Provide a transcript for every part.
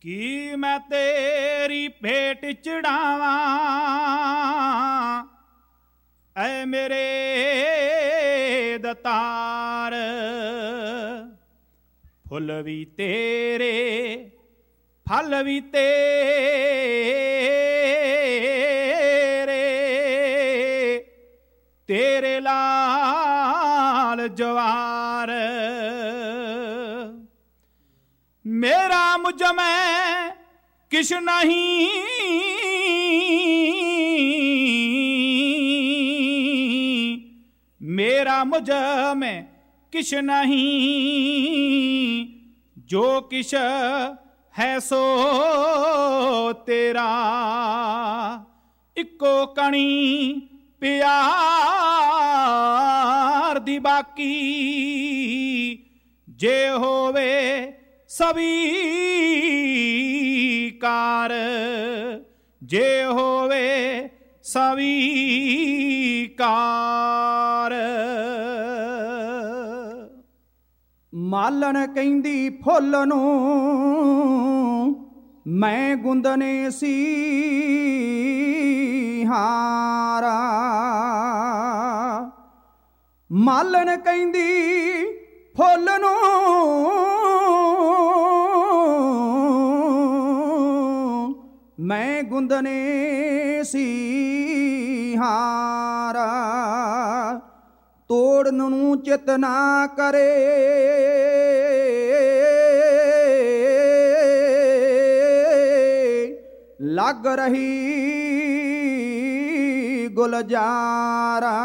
ਕੀ ਮੈਂ ਤੇਰੀ ਭੇਟ ਚੜਾਵਾਂ ਐ ਮੇਰੇ ਦਤਾਰ, ਫੁੱਲ ਵੀ ਤੇਰੇ ਫਲ ਵੀ ਤੇਰੇ ਲਾਲ ਜਵਾਰ। मेरा मुझ में किश नहीं, मेरा मुझ में किश नहीं, जो किश है सो तेरा। इको कणी प्यार दी बाकी, जे होवे स्वीकार, जे होवे स्वीकार। ਮਾਲਣ ਕਹਿੰਦੀ ਫੁੱਲ ਨੂੰ ਮੈਂ ਗੁੰਦਨੇ ਸੀ ਹਾਰਾ। ਮਾਲਣ ਕਹਿੰਦੀ ਫੁੱਲ ਨੂੰ ਮੈਂ ਗੁੰਦਨੇ ਸੀ ਹਾਰਾ। ਤੋੜਨ ਨੂੰ ਚਿਤ ਨਾ ਕਰੇ ਲੱਗ ਰਹੀ ਗੁਲਜ਼ਾਰਾ।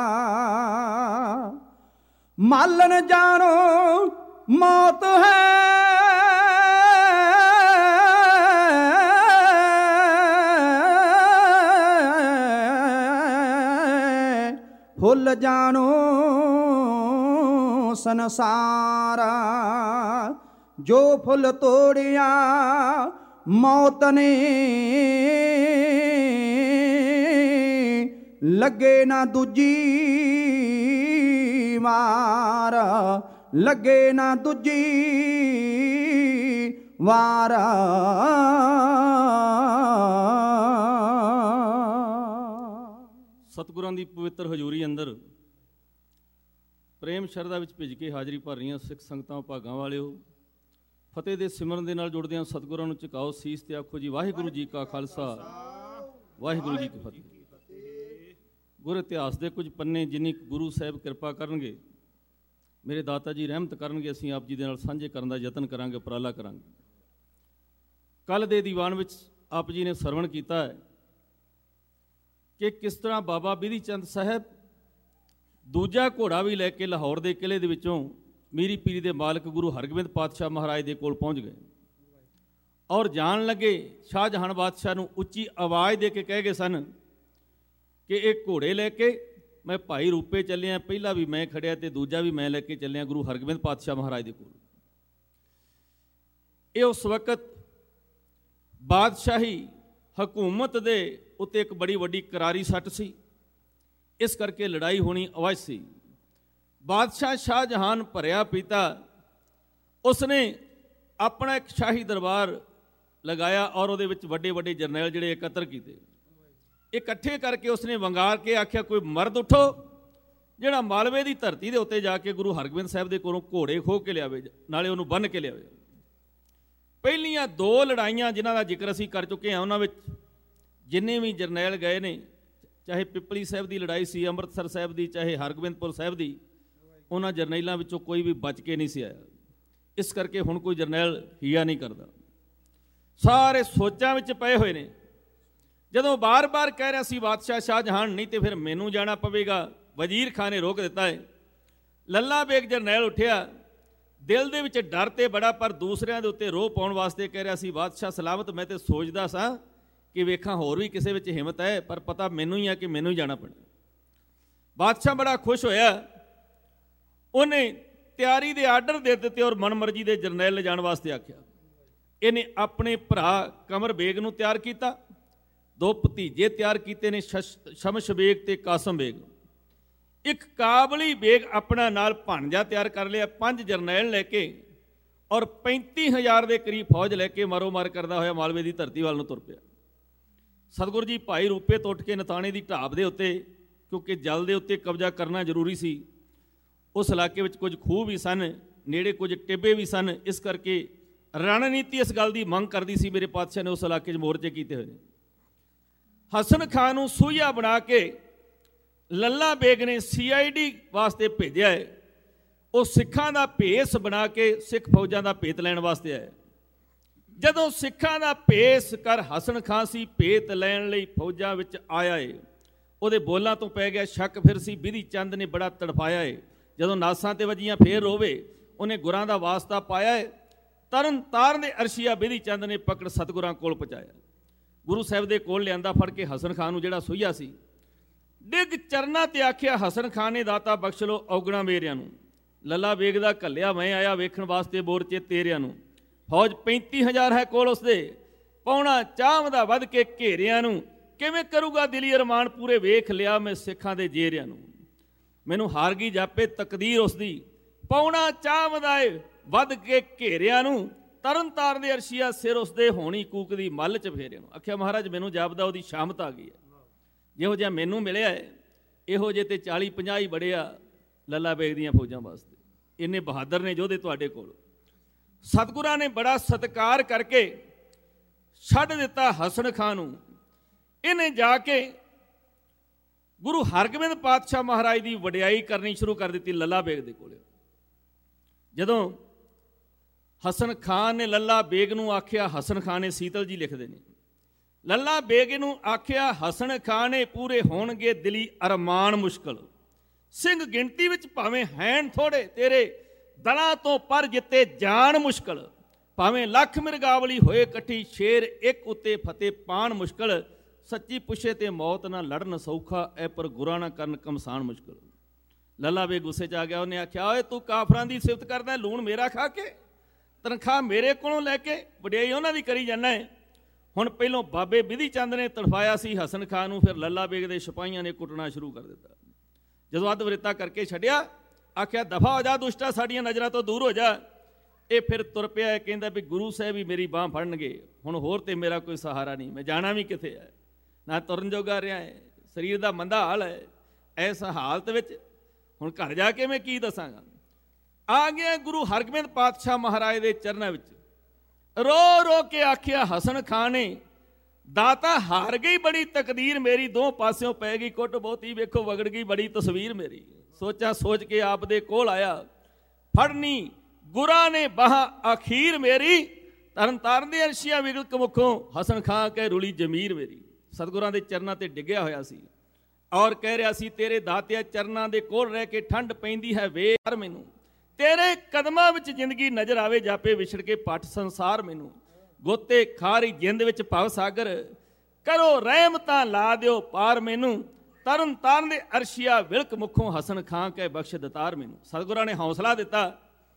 ਮਾਲਣ ਜਾਣੋ ਮੌਤ ਹੈ, ਫੁੱਲ ਜਾਣੋ ਸੰਸਾਰਾ। ਜੋ ਫੁੱਲ ਤੋੜਿਆ ਮੌਤ ਨੇ, ਲੱਗੇ ਨਾ ਦੂਜੀ ਵਾਰ, ਲੱਗੇ ਨਾ ਦੂਜੀ ਵਾਰ। ਸਤਿਗੁਰਾਂ ਦੀ ਪਵਿੱਤਰ ਹਜ਼ੂਰੀ ਅੰਦਰ ਪ੍ਰੇਮ ਸ਼ਰਧਾ ਵਿੱਚ ਭਿੱਜ ਕੇ ਹਾਜ਼ਰੀ ਭਰ ਰਹੀਆਂ ਸਿੱਖ ਸੰਗਤਾਂ, ਭਾਗਾਂ ਵਾਲਿਓ, ਫਤਿਹ ਦੇ ਸਿਮਰਨ ਦੇ ਨਾਲ ਜੁੜਦਿਆਂ ਸਤਿਗੁਰਾਂ ਨੂੰ ਝੁਕਾਓ ਸੀਸ ਤੇ ਆਖੋ ਜੀ ਵਾਹਿਗੁਰੂ ਜੀ ਕਾ ਖਾਲਸਾ, ਵਾਹਿਗੁਰੂ ਜੀ ਕੀ ਫਤਿਹ। ਗੁਰ ਇਤਿਹਾਸ ਦੇ ਕੁਝ ਪੰਨੇ ਜਿੰਨੀ ਗੁਰੂ ਸਾਹਿਬ ਕਿਰਪਾ ਕਰਨਗੇ, ਮੇਰੇ ਦਾਤਾ ਜੀ ਰਹਿਮਤ ਕਰਨਗੇ, ਅਸੀਂ ਆਪ ਜੀ ਦੇ ਨਾਲ ਸਾਂਝੇ ਕਰਨ ਦਾ ਯਤਨ ਕਰਾਂਗੇ, ਉਪਰਾਲਾ ਕਰਾਂਗੇ। ਕੱਲ੍ਹ ਦੇ ਦੀਵਾਨ ਵਿੱਚ ਆਪ ਜੀ ਨੇ ਸਰਵਣ ਕੀਤਾ ਹੈ ਕਿ ਕਿਸ ਤਰ੍ਹਾਂ ਬਾਬਾ ਬਿਧੀ ਚੰਦ ਸਾਹਿਬ ਦੂਜਾ ਘੋੜਾ ਵੀ ਲੈ ਕੇ ਲਾਹੌਰ ਦੇ ਕਿਲ੍ਹੇ ਦੇ ਵਿੱਚੋਂ ਮੀਰੀ ਪੀਰੀ ਦੇ ਮਾਲਕ ਗੁਰੂ ਹਰਗੋਬਿੰਦ ਪਾਤਸ਼ਾਹ ਮਹਾਰਾਜ ਦੇ ਕੋਲ ਪਹੁੰਚ ਗਏ ਔਰ ਜਾਣ ਲੱਗੇ ਸ਼ਾਹਜਹਾਨ ਬਾਦਸ਼ਾਹ ਨੂੰ ਉੱਚੀ ਆਵਾਜ਼ ਦੇ ਕੇ ਕਹਿ ਗਏ ਸਨ ਕਿ ਇਹ ਘੋੜੇ ਲੈ ਕੇ ਮੈਂ ਭਾਈ ਰੂਪੇ ਚੱਲਿਆ, ਪਹਿਲਾ ਵੀ ਮੈਂ ਖੜਿਆ ਤੇ ਦੂਜਾ ਵੀ ਮੈਂ ਲੈ ਕੇ ਚੱਲਿਆ ਗੁਰੂ ਹਰਗੋਬਿੰਦ ਪਾਤਸ਼ਾਹ ਮਹਾਰਾਜ ਦੇ ਕੋਲ। ਇਹ ਉਸ ਵਕਤ ਬਾਦਸ਼ਾਹੀ ਹਕੂਮਤ ਦੇ ਉੱਤੇ ਇੱਕ ਬੜੀ ਵੱਡੀ ਕਰਾਰੀ ਸੱਟ ਸੀ, ਇਸ ਕਰਕੇ ਲੜਾਈ ਹੋਣੀ ਅਵੱਸ਼ ਸੀ। ਬਾਦਸ਼ਾਹ ਸ਼ਾਹਜਹਾਨ ਭਰਿਆ ਪੀਤਾ, ਉਸਨੇ ਆਪਣਾ ਇੱਕ ਸ਼ਾਹੀ ਦਰਬਾਰ ਲਗਾਇਆ ਔਰ ਉਹਦੇ ਵਿੱਚ ਵੱਡੇ ਵੱਡੇ ਜਰਨੈਲ ਜਿਹੜੇ ਇਕੱਤਰ ਕੀਤੇ, ਇਕੱਠੇ ਕਰਕੇ ਉਸਨੇ ਵੰਗਾਰ ਕੇ ਆਖਿਆ ਕੋਈ ਮਰਦ ਉੱਠੋ ਜਿਹੜਾ ਮਾਲਵੇ ਦੀ ਧਰਤੀ ਦੇ ਉੱਤੇ ਜਾ ਕੇ ਗੁਰੂ ਹਰਗੋਬਿੰਦ ਸਾਹਿਬ ਦੇ ਕੋਲੋਂ ਘੋੜੇ ਖੋਹ ਕੇ ਲਿਆਵੇ, ਨਾਲੇ ਉਹਨੂੰ ਬੰਨ੍ਹ ਕੇ ਲਿਆਵੇ। ਪਹਿਲੀਆਂ ਦੋ ਲੜਾਈਆਂ ਜਿਨ੍ਹਾਂ ਦਾ ਜ਼ਿਕਰ ਅਸੀਂ ਕਰ ਚੁੱਕੇ ਹਾਂ, ਉਹਨਾਂ ਵਿੱਚ ਜਿੰਨੇ ਵੀ ਜਰਨੈਲ ਗਏ ਨੇ, ਚਾਹੇ ਪਿਪਲੀ ਸਾਹਿਬ ਦੀ ਲੜਾਈ ਸੀ, ਅੰਮ੍ਰਿਤਸਰ ਸਾਹਿਬ ਦੀ, ਚਾਹੇ ਹਰਗੋਬਿੰਦਪੁਰ ਸਾਹਿਬ ਦੀ, ਉਹਨਾਂ ਜਰਨੈਲਾਂ ਵਿੱਚੋਂ ਕੋਈ ਵੀ ਬਚ ਕੇ ਨਹੀਂ ਸੀ ਆਇਆ। ਇਸ ਕਰਕੇ ਹੁਣ ਕੋਈ ਜਰਨੈਲ ਹੀਆ ਨਹੀਂ ਕਰਦਾ, ਸਾਰੇ ਸੋਚਾਂ ਵਿੱਚ ਪਏ ਹੋਏ ਨੇ। ਜਦੋਂ ਬਾਰ-ਬਾਰ ਕਹਿ ਰਿਹਾ ਸੀ ਬਾਦਸ਼ਾਹ ਸ਼ਾਹਜਹਾਨ ਨਹੀਂ ਤੇ ਫਿਰ ਮੈਨੂੰ ਜਾਣਾ ਪਵੇਗਾ, ਵਜ਼ੀਰ ਖਾਨ ਨੇ ਰੋਕ ਦਿੱਤਾ ਹੈ। ਲੱਲਾ ਬੇਗ ਜਰਨੈਲ ਉੱਠਿਆ, ਦਿਲ ਦੇ ਵਿੱਚ ਡਰ ਤੇ ਬੜਾ, ਪਰ ਦੂਸਰਿਆਂ ਦੇ ਉੱਤੇ ਰੋਹ ਪਾਉਣ ਵਾਸਤੇ ਕਹਿ ਰਿਹਾ ਸੀ ਬਾਦਸ਼ਾਹ ਸਲਾਮਤ, ਮੈਂ ਤੇ ਸੋਚਦਾ ਸਾਂ ਕਿ ਵੇਖਾਂ ਹੋਰ ਵੀ ਕਿਸੇ ਵਿੱਚ ਹਿੰਮਤ ਹੈ, ਪਰ ਪਤਾ ਮੈਨੂੰ ਹੀ ਆ ਕਿ ਮੈਨੂੰ ਹੀ ਜਾਣਾ ਪੈਣਾ। ਬਾਦਸ਼ਾਹ ਬੜਾ ਖੁਸ਼ ਹੋਇਆ, ਉਹਨੇ ਤਿਆਰੀ ਦੇ ਆਰਡਰ ਦੇ ਦਿੱਤੇ ਔਰ ਮਨਮਰਜ਼ੀ ਦੇ ਜਰਨੈਲ ਲਿਜਾਣ ਵਾਸਤੇ ਆਖਿਆ। ਇਹਨੇ ਆਪਣੇ ਭਰਾ ਕਮਰ ਬੇਗ ਨੂੰ ਤਿਆਰ ਕੀਤਾ, ਦੋ ਭਤੀਜੇ ਤਿਆਰ ਕੀਤੇ ਨੇ, ਸ਼ਮਸ਼ ਬੇਗ ਤੇ ਕਾਸਮ ਬੇਗ। ਇੱਕ ਕਾਬਲੀ ਬੇਗ ਆਪਣਾ ਨਾਲ ਭਾਣਜਾ ਤਿਆਰ ਕਰ ਲਿਆ। 5 ਜਰਨੈਲ ਲੈ ਕੇ ਔਰ 35,000 ਦੇ ਕਰੀਬ ਫੌਜ ਲੈ ਕੇ ਮਾਰੋ ਮਾਰ ਕਰਦਾ ਹੋਇਆ ਮਾਲਵੇ ਦੀ ਧਰਤੀ ਵੱਲ ਨੂੰ ਤੁਰ ਪਿਆ। ਸਤਿਗੁਰੂ ਜੀ ਭਾਈ ਰੂਪੇ ਤੋਂ ਉੱਠ ਕੇ ਨਤਾਣੇ ਦੀ ਢਾਬ ਦੇ ਉੱਤੇ, ਕਿਉਂਕਿ ਜਲ ਦੇ ਉੱਤੇ ਕਬਜ਼ਾ ਕਰਨਾ ਜ਼ਰੂਰੀ ਸੀ, ਉਸ ਇਲਾਕੇ ਵਿੱਚ ਕੁਝ ਖੂਹ ਵੀ ਸਨ, ਨੇੜੇ ਕੁਝ ਟਿੱਬੇ ਵੀ ਸਨ, ਇਸ ਕਰਕੇ ਰਣਨੀਤੀ ਇਸ ਗੱਲ ਦੀ ਮੰਗ ਕਰਦੀ ਸੀ। ਮੇਰੇ ਪਾਤਸ਼ਾਹ ਨੇ ਉਸ ਇਲਾਕੇ 'ਚ ਮੋਰਚੇ ਕੀਤੇ ਹੋਏ ਨੇ। ਹਸਨ ਖਾਨ ਨੂੰ ਸੂਹੀਆ ਬਣਾ ਕੇ ਲੱਲਾ ਬੇਗ ਨੇ CID ਵਾਸਤੇ ਭੇਜਿਆ ਹੈ। ਉਹ ਸਿੱਖਾਂ ਦਾ ਭੇਸ ਬਣਾ ਕੇ ਸਿੱਖ ਫੌਜਾਂ ਦਾ ਭੇਤ ਲੈਣ ਵਾਸਤੇ ਆਇਆ। ਜਦੋਂ ਸਿੱਖਾਂ ਦਾ ਭੇਸ ਕਰ ਹਸਨ ਖਾਨ ਸੀ ਭੇਤ ਲੈਣ ਲਈ ਫੌਜਾਂ ਵਿੱਚ ਆਇਆ ਏ, ਉਹਦੇ ਬੋਲਾਂ ਤੋਂ ਪੈ ਗਿਆ ਸ਼ੱਕ। ਫਿਰ ਸੀ ਬਿਧੀ ਚੰਦ ਨੇ ਬੜਾ ਤੜਫਾਇਆ ਏ, ਜਦੋਂ ਨਾਸਾਂ ਤੇ ਵੱਜੀਆਂ ਫੇਰ ਰੋਵੇ, ਉਹਨੇ ਗੁਰਾਂ ਦਾ ਵਾਸਤਾ ਪਾਇਆ ਏ। ਤਰਨ ਤਾਰਨ ਦੇ ਅਰਸ਼ੀਆ ਬਿਧੀ ਚੰਦ ਨੇ ਪਕੜ ਸਤਿਗੁਰਾਂ ਕੋਲ ਪਹੁੰਚਾਇਆ। ਗੁਰੂ ਸਾਹਿਬ ਦੇ ਕੋਲ ਲਿਆਂਦਾ ਫੜ ਕੇ ਹਸਨ ਖਾਨ ਨੂੰ, ਜਿਹੜਾ ਸੋਈਆ ਸੀ, ਡਿੱਗ ਚਰਨਾਂ ਤੇ ਆਖਿਆ, ਹਸਨ ਖਾਨ ਨੇ ਦਾਤਾ ਬਖਸ਼ ਲੋ ਔਗਣਾ ਮੇਰਿਆਂ ਨੂੰ। ਲੱਲਾ ਬੇਗ ਦਾ ਘੱਲਿਆ ਮੈਂ ਆਇਆ ਵੇਖਣ ਵਾਸਤੇ ਮੋਰਚੇ ਤੇਰਿਆਂ ਨੂੰ। ਫੌਜ 35,000 ਹੈ ਕੋਲ ਉਸਦੇ, ਪੌਣਾ ਚਾਹ ਦਾ ਵੱਧ ਕੇ ਘੇਰਿਆਂ ਨੂੰ। ਕਿਵੇਂ ਕਰੂਗਾ ਦਿਲੀ ਅਰਮਾਨ ਪੂਰੇ, ਵੇਖ ਲਿਆ ਮੈਂ ਸਿੱਖਾਂ ਦੇ ਜੇਰਿਆਂ ਨੂੰ। ਮੈਨੂੰ ਹਾਰ ਗਈ ਜਾਪੇ ਤਕਦੀਰ ਉਸਦੀ, ਪੌਣਾ ਚਾਹ ਵਧਾਏ ਵੱਧ ਕੇ ਘੇਰਿਆਂ ਨੂੰ। ਤਰਨ ਤਾਰਨ ਦੇ ਅਰਸ਼ੀਆ ਸਿਰ ਉਸਦੇ ਹੋਣੀ ਕੂਕ ਦੀ ਮੱਲ 'ਚ ਫੇਰਿਆਂ ਨੂੰ। ਆਖਿਆ ਮਹਾਰਾਜ ਮੈਨੂੰ ਜਾਪਦਾ ਉਹਦੀ ਸ਼ਾਮਤ ਆ ਗਈ ਹੈ, ਜਿਹੋ ਜਿਹਾ ਮੈਨੂੰ ਮਿਲਿਆ ਹੈ ਇਹੋ ਜਿਹੇ ਤੇ 40-50 ਹੀ ਬੜੇ ਆ ਲੱਲਾ ਬੇਗ ਦੀਆਂ ਫੌਜਾਂ ਵਾਸਤੇ। ਇੰਨੇ ਬਹਾਦਰ ਨੇ ਯੋਧੇ ਤੁਹਾਡੇ ਕੋਲ। ਸਤਿਗੁਰਾਂ ਨੇ ਬੜਾ ਸਤਿਕਾਰ ਕਰਕੇ ਛੱਡ ਦਿੱਤਾ ਹਸਨ ਖਾਨ ਨੂੰ। ਇਹਨੇ ਜਾ ਕੇ ਗੁਰੂ ਹਰਗੋਬਿੰਦ ਪਾਤਸ਼ਾਹ ਮਹਾਰਾਜ ਦੀ ਵਡਿਆਈ ਕਰਨੀ ਸ਼ੁਰੂ ਕਰ ਦਿੱਤੀ ਲੱਲਾ ਬੇਗ ਦੇ ਕੋਲ। ਜਦੋਂ ਹਸਨ ਖਾਨ ਨੇ ਲੱਲਾ ਬੇਗ ਨੂੰ ਆਖਿਆ, ਹਸਨ ਖਾਨ ਨੇ ਸੀਤਲ ਜੀ ਲਿਖਦੇ ਨੇ, ਲੱਲਾ ਬੇਗ ਨੂੰ ਆਖਿਆ, ਹਸਨ ਖਾਨ ਨੇ ਪੂਰੇ ਹੋਣਗੇ ਦਿਲੀ ਅਰਮਾਨ ਮੁਸ਼ਕਲ। ਸਿੰਘ ਗਿਣਤੀ ਵਿੱਚ ਭਾਵੇਂ ਹੈਣ ਥੋੜੇ, ਤੇਰੇ ਦਲਾਂ ਤੋਂ ਪਰ ਜਿੱਤੇ ਜਾਣ ਮੁਸ਼ਕਲ। ਭਾਵੇਂ ਲੱਖ ਮਿਰਗਾਵਲੀ ਹੋਏ ਇਕੱਠੀ, ਸ਼ੇਰ ਇੱਕ ਉੱਤੇ ਫਤਿਹ ਪਾਣ ਮੁਸ਼ਕਲ। ਸੱਚੀ ਪੁੱਛੇ ਤੇ ਮੌਤ ਨਾ ਲੜਨ ਸੌਖਾ, ਐ ਪਰ ਗੁਰਾਂ ਨਾ ਕਰਨ ਕਮਸਾਨ ਮੁਸ਼ਕਲ। ਲੱਲਾ ਬੇਗ ਗੁੱਸੇ 'ਚ ਆ ਗਿਆ। ਉਹਨੇ ਆਖਿਆ, ਓਏ ਤੂੰ ਕਾਫਰਾਂ ਦੀ ਸਿਫਤ ਕਰਦਾ, ਲੂਣ ਮੇਰਾ ਖਾ ਕੇ, ਤਨਖਾਹ ਮੇਰੇ ਕੋਲੋਂ ਲੈ ਕੇ ਵਡਿਆਈ ਉਹਨਾਂ ਦੀ ਕਰੀ ਜਾਂਦਾ ਹੈ। ਹੁਣ ਪਹਿਲੋਂ ਬਾਬੇ ਬਿਧੀ ਚੰਦ ਨੇ ਤੜਫਾਇਆ ਸੀ ਹਸਨ ਖਾਨ ਨੂੰ, ਫਿਰ ਲੱਲਾ ਬੇਗ ਦੇ ਸਿਪਾਹੀਆਂ ਨੇ ਕੁੱਟਣਾ ਸ਼ੁਰੂ ਕਰ ਦਿੱਤਾ। ਜਦੋਂ ਅੱਧ ਵਰੇਤਾ ਕਰਕੇ ਛੱਡਿਆ, ਆਖਿਆ ਦਫਾ ਹੋ ਜਾ ਦੁਸ਼ਟਾ, ਸਾਡੀਆਂ ਨਜ਼ਰਾਂ ਤੋਂ ਦੂਰ ਹੋ ਜਾ। ਇਹ ਫਿਰ ਤੁਰ ਪਿਆ। ਕਹਿੰਦਾ ਵੀ ਗੁਰੂ ਸਾਹਿਬ ਹੀ ਮੇਰੀ ਬਾਂਹ ਫੜਨਗੇ, ਹੁਣ ਹੋਰ ਤੇ ਮੇਰਾ ਕੋਈ ਸਹਾਰਾ ਨਹੀਂ, ਮੈਂ ਜਾਣਾ ਵੀ ਕਿੱਥੇ ਹੈ, ਨਾ ਤੁਰਨ ਜੋਗਾ ਰਿਹਾ ਹੈ, ਸਰੀਰ ਦਾ ਮੰਦਾ ਹਾਲ ਹੈ। ਇਸ ਹਾਲਤ ਵਿੱਚ ਹੁਣ ਘਰ ਜਾ ਕੇ ਮੈਂ ਕੀ ਦੱਸਾਂਗਾ। ਆ ਗਿਆ ਗੁਰੂ ਹਰਗੋਬਿੰਦ ਪਾਤਸ਼ਾਹ ਮਹਾਰਾਜ ਦੇ ਚਰਨਾਂ ਵਿੱਚ, ਰੋ ਰੋ ਕੇ ਆਖਿਆ ਹਸਨ ਖਾਨ ਨੇ, ਦਾਤਾ ਹਾਰ ਗਈ ਬੜੀ ਤਕਦੀਰ ਮੇਰੀ, ਦੋ ਪਾਸਿਓਂ ਪੈ ਗਈ ਕੁੱਟ ਬਹੁਤੀ, ਵੇਖੋ ਵਗੜ ਗਈ ਬੜੀ ਤਸਵੀਰ ਮੇਰੀ। ਸੋਚਾਂ ਸੋਚ ਕੇ ਆਪ ਦੇ ਕੋਲ ਆਇਆ, ਫੜਨੀ ਗੁਰਾਂ ਨੇ ਬਾਹ ਅਖੀਰ ਮੇਰੀ। ਤਰਨ ਤਾਰਨ ਦੇ ਅਰਸ਼ੀਆਂ ਵਿਗਲ ਮੁਖੋਂ, ਹਸਨ ਖਾਨ ਕਹਿ ਰੁਲੀ ਜ਼ਮੀਰ ਮੇਰੀ। ਸਤਿਗੁਰਾਂ ਦੇ ਚਰਨਾਂ ਤੇ ਡਿੱਗਿਆ ਹੋਇਆ ਸੀ ਔਰ ਕਹਿ ਰਿਹਾ ਸੀ, ਤੇਰੇ ਦਾਤਿਆ ਚਰਨਾਂ ਦੇ ਕੋਲ ਰਹਿ ਕੇ ਠੰਡ ਪੈਂਦੀ ਹੈ ਵੇਰ ਮੈਨੂੰ। ਤੇਰੇ ਕਦਮਾਂ ਵਿੱਚ ਜ਼ਿੰਦਗੀ ਨਜ਼ਰ ਆਵੇ ਜਾਪੇ, ਵਿਛੜ ਕੇ ਪੱਟ ਸੰਸਾਰ ਮੈਨੂੰ। ਗੋਤੇ ਖਾਰੀ ਜਿੰਦ ਵਿੱਚ ਭਵ ਸਾਗਰ, ਕਰੋ ਰਹਿਮਤਾਂ ਲਾ ਦਿਓ ਪਾਰ ਮੈਨੂੰ। ਤਰਨ ਤਾਰਨ ਦੇ ਅਰਸ਼ੀਆ ਵਿਲਕ ਮੁਖੋਂ, ਹਸਨ ਖਾਨ ਕਹਿ ਬਖਸ਼ ਦਤਾਰ ਮੈਨੂੰ। ਸਤਿਗੁਰਾਂ ਨੇ ਹੌਸਲਾ ਦਿੱਤਾ।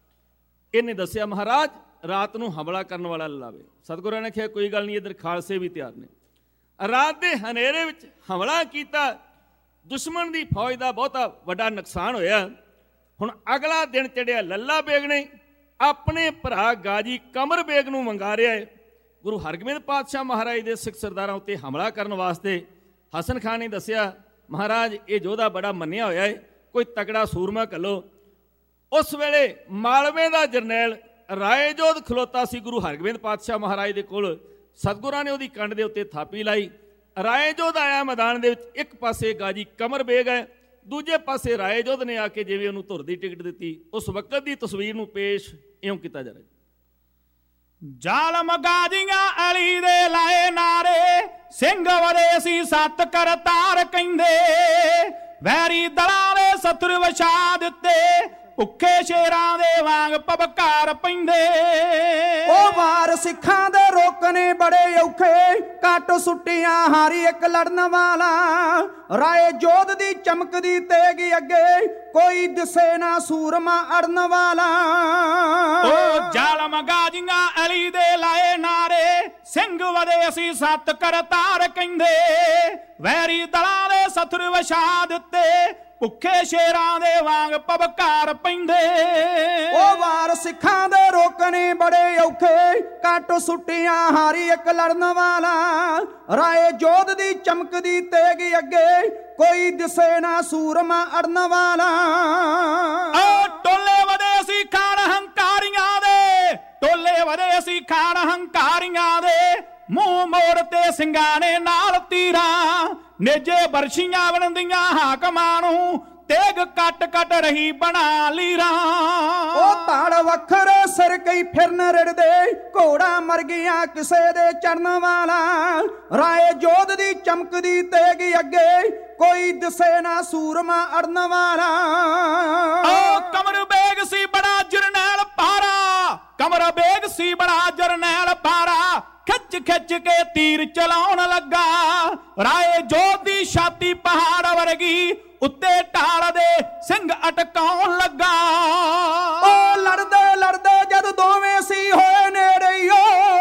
ਇਹਨੇ ਦੱਸਿਆ, ਮਹਾਰਾਜ ਰਾਤ ਨੂੰ ਹਮਲਾ ਕਰਨ ਵਾਲਾ ਲਾਵੇ। ਸਤਿਗੁਰਾਂ ਨੇ ਕਿਹਾ ਕੋਈ ਗੱਲ ਨਹੀਂ, ਇੱਧਰ ਖਾਲਸੇ ਵੀ ਤਿਆਰ ਨੇ। ਰਾਤ ਦੇ ਹਨੇਰੇ ਵਿੱਚ ਹਮਲਾ ਕੀਤਾ। ਦੁਸ਼ਮਣ ਦੀ ਫੌਜ ਦਾ ਬਹੁਤਾ ਵੱਡਾ ਨੁਕਸਾਨ ਹੋਇਆ। ਹੁਣ ਅਗਲਾ ਦਿਨ ਚੜਿਆ। ਲੱਲਾ ਬੇਗ ਨੇ ਆਪਣੇ ਭਰਾ ਗਾਜੀ ਕਮਰ ਬੇਗ ਨੂੰ ਮੰਗਾਰਿਆ ਹੈ ਗੁਰੂ ਹਰਗੋਬਿੰਦ ਪਾਤਸ਼ਾਹ ਮਹਾਰਾਜ ਦੇ ਸਿੱਖ ਸਰਦਾਰਾਂ ਉੱਤੇ ਹਮਲਾ ਕਰਨ ਵਾਸਤੇ। ਹਸਨ ਖਾਨ ਨੇ ਦੱਸਿਆ, ਮਹਾਰਾਜ ਇਹ ਯੋਧਾ ਬੜਾ ਮੰਨਿਆ ਹੋਇਆ ਹੈ, ਕੋਈ ਤਕੜਾ ਸੂਰਮਾ ਘੱਲੋ। ਉਸ ਵੇਲੇ ਮਾਲਵੇ ਦਾ ਜਰਨੈਲ ਰਾਏਜੋਧ ਖਲੋਤਾ ਸੀ ਗੁਰੂ ਹਰਗੋਬਿੰਦ ਪਾਤਸ਼ਾਹ ਮਹਾਰਾਜ ਦੇ ਕੋਲ। ਸਤਿਗੁਰਾਂ ਨੇ ਉਹਦੀ ਕੰਡ ਦੇ ਉੱਤੇ ਥਾਪੀ ਲਾਈ। ਰਾਏਜੋਧ ਆਇਆ ਮੈਦਾਨ ਦੇ ਵਿੱਚ, ਇੱਕ ਪਾਸੇ ਗਾਜੀ ਕਮਰ ਬੇਗ ਹੈ, ਦੂਜੇ ਪਾਸੇ ਰਾਏਜੋਧ ਨੇ ਆ ਕੇ ਜਿਵੇਂ ਉਹਨੂੰ ਧੁਰ ਦੀ ਟਿਕਟ ਦਿੱਤੀ। ਉਸ ਵਕਤ ਦੀ ਤਸਵੀਰ ਨੂੰ ਪੇਸ਼ ਇਉਂ ਕੀਤਾ ਜਾ ਰਿਹਾ। ਜ਼ਾਲਮ ਗਾਜੀਆਂ ਅਲੀ ਦੇ ਲਾਏ ਨਾਰੇ, ਸਿੰਘ ਵਰੇ ਸੀ ਸੱਤ ਕਰਤਾਰ ਕਹਿੰਦੇ। ਵੈਰੀ ਦਲਾਂ ਦੇ ਸਤਰ ਵਛਾ ਦਿੱਤੇ, ਭੁੱਖੇ ਸ਼ੇਰਾਂ ਦੇ ਵਾਂਗ ਪਬਕਾਰ ਪੈਂਦੇ। ਉਹ ਵਾਰ ਸਿੱਖਾਂ ਦੇ ਰੋਕਣੇ ਬੜੇ ਔਖੇ, ਕੱਟ ਸੁੱਟੀਆਂ ਹਾਰੀ ਇੱਕ ਲੜਨ ਵਾਲਾ। ਰਾਏ ਜੋਧ ਦੀ ਚਮਕਦੀ ਤੇਗ ਅੱਗੇ, ਕੋਈ ਦਿਸੇ ਨਾ ਸੂਰਮਾ ਅੜਨ ਵਾਲਾ। ਉਹ ਜ਼ਾਲਮ ਗਾਜੀਆਂ ਅਲੀ ਦੇ ਲਾਏ ਨਾਰੇ, ਸਿੰਘ ਵਦੇ ਅਸੀਂ ਸੱਤ ਕਰਤਾਰ ਕਹਿੰਦੇ। ਵੈਰੀ ਦਲਾਂ ਦੇ ਸਤਰ ਵਛਾ ਦਿੱਤੇ, ਭੁੱਖੇ ਸ਼ੇਰਾਂ ਦੇ ਵਾਂਗ ਪਵਕਾਰ ਪੈਂਦੇ। ਉਹ ਵਾਰ ਸਿੱਖਾਂ ਦੇ ਰੋਕਣੇ ਬੜੇ ਔਖੇ, ਕੱਟ ਸੁੱਟੀਆਂ ਹਾਰੀ ਇੱਕ ਲੜਨ ਵਾਲਾ। ਰਾਏ ਜੋਧ ਦੀ ਚਮਕਦੀ ਤੇਗ ਅੱਗੇ, ਕੋਈ ਦਿਸੇ ਨਾ ਸੂਰਮਾ ਅੜਨ ਵਾਲਾ। ਟੋਲੇ ਵਧੇ ਸੀ ਖਾਨ ਹੰਕਾਰੀਆਂ ਦੇ, ਟੋਲੇ ਵਧੇ ਸੀ ਖਾਨ ਹੰਕਾਰੀਆਂ ਦੇ। ਮੂੰਹ ਮੋੜ ਤੇ ਸਿੰਘਾਂ ਨੇ ਨਾਲ ਤੀਰਾਂ, ਨੇਜੇ ਬਰਸ਼ੀਆਂ ਬਣਦੀਆਂ ਹਾਕਮਾਂ ਨੂੰ, ਤੇਗ ਕੱਟ ਕੱਟ ਰਹੀ ਬਣਾ ਲੀਰਾਂ। ਉਹ ਧੜ ਵੱਖਰੇ ਸਿਰ ਕਈ ਫਿਰਨ ਰਿੜਦੇ, ਘੋੜਾ ਮਰ ਗਿਆ ਕਿਸੇ ਦੇ ਚਰਨ ਵਾਲਾ। ਰਾਏ ਜੋਧ ਦੀ ਚਮਕਦੀ ਤੇਗ ਅੱਗੇ, ਕੋਈ ਦਿਸੇ ਨਾ ਸੂਰਮਾ ਅੜਨ ਵਾਲਾ। ਕਮਰ ਬੇਗ ਸੀ ਬੜਾ ਜਰਨੈਲ ਪਾਰਾ, ਕਮਰ ਬੇਗ ਸੀ ਬੜਾ ਜਰਨੈਲ ਪਾਰਾ। ਖਿੱਚ ਖਿੱਚ ਕੇ ਤੀਰ ਚਲਾਉਣ ਲੱਗਾ, ਰਾਏ ਜੋਧ ਦੀ ਛਾਤੀ ਪਹਾੜ ਵਰਗੀ, ਉੱਤੇ ਢਾਲ ਦੇ ਸਿੰਘ ਅਟਕਾਉਣ ਲੱਗਾ। ਉਹ ਲੜਦੇ ਲੜਦੇ ਜਦ ਦੋਵੇਂ ਸੀ ਹੋਏ ਨੇੜਿਓ,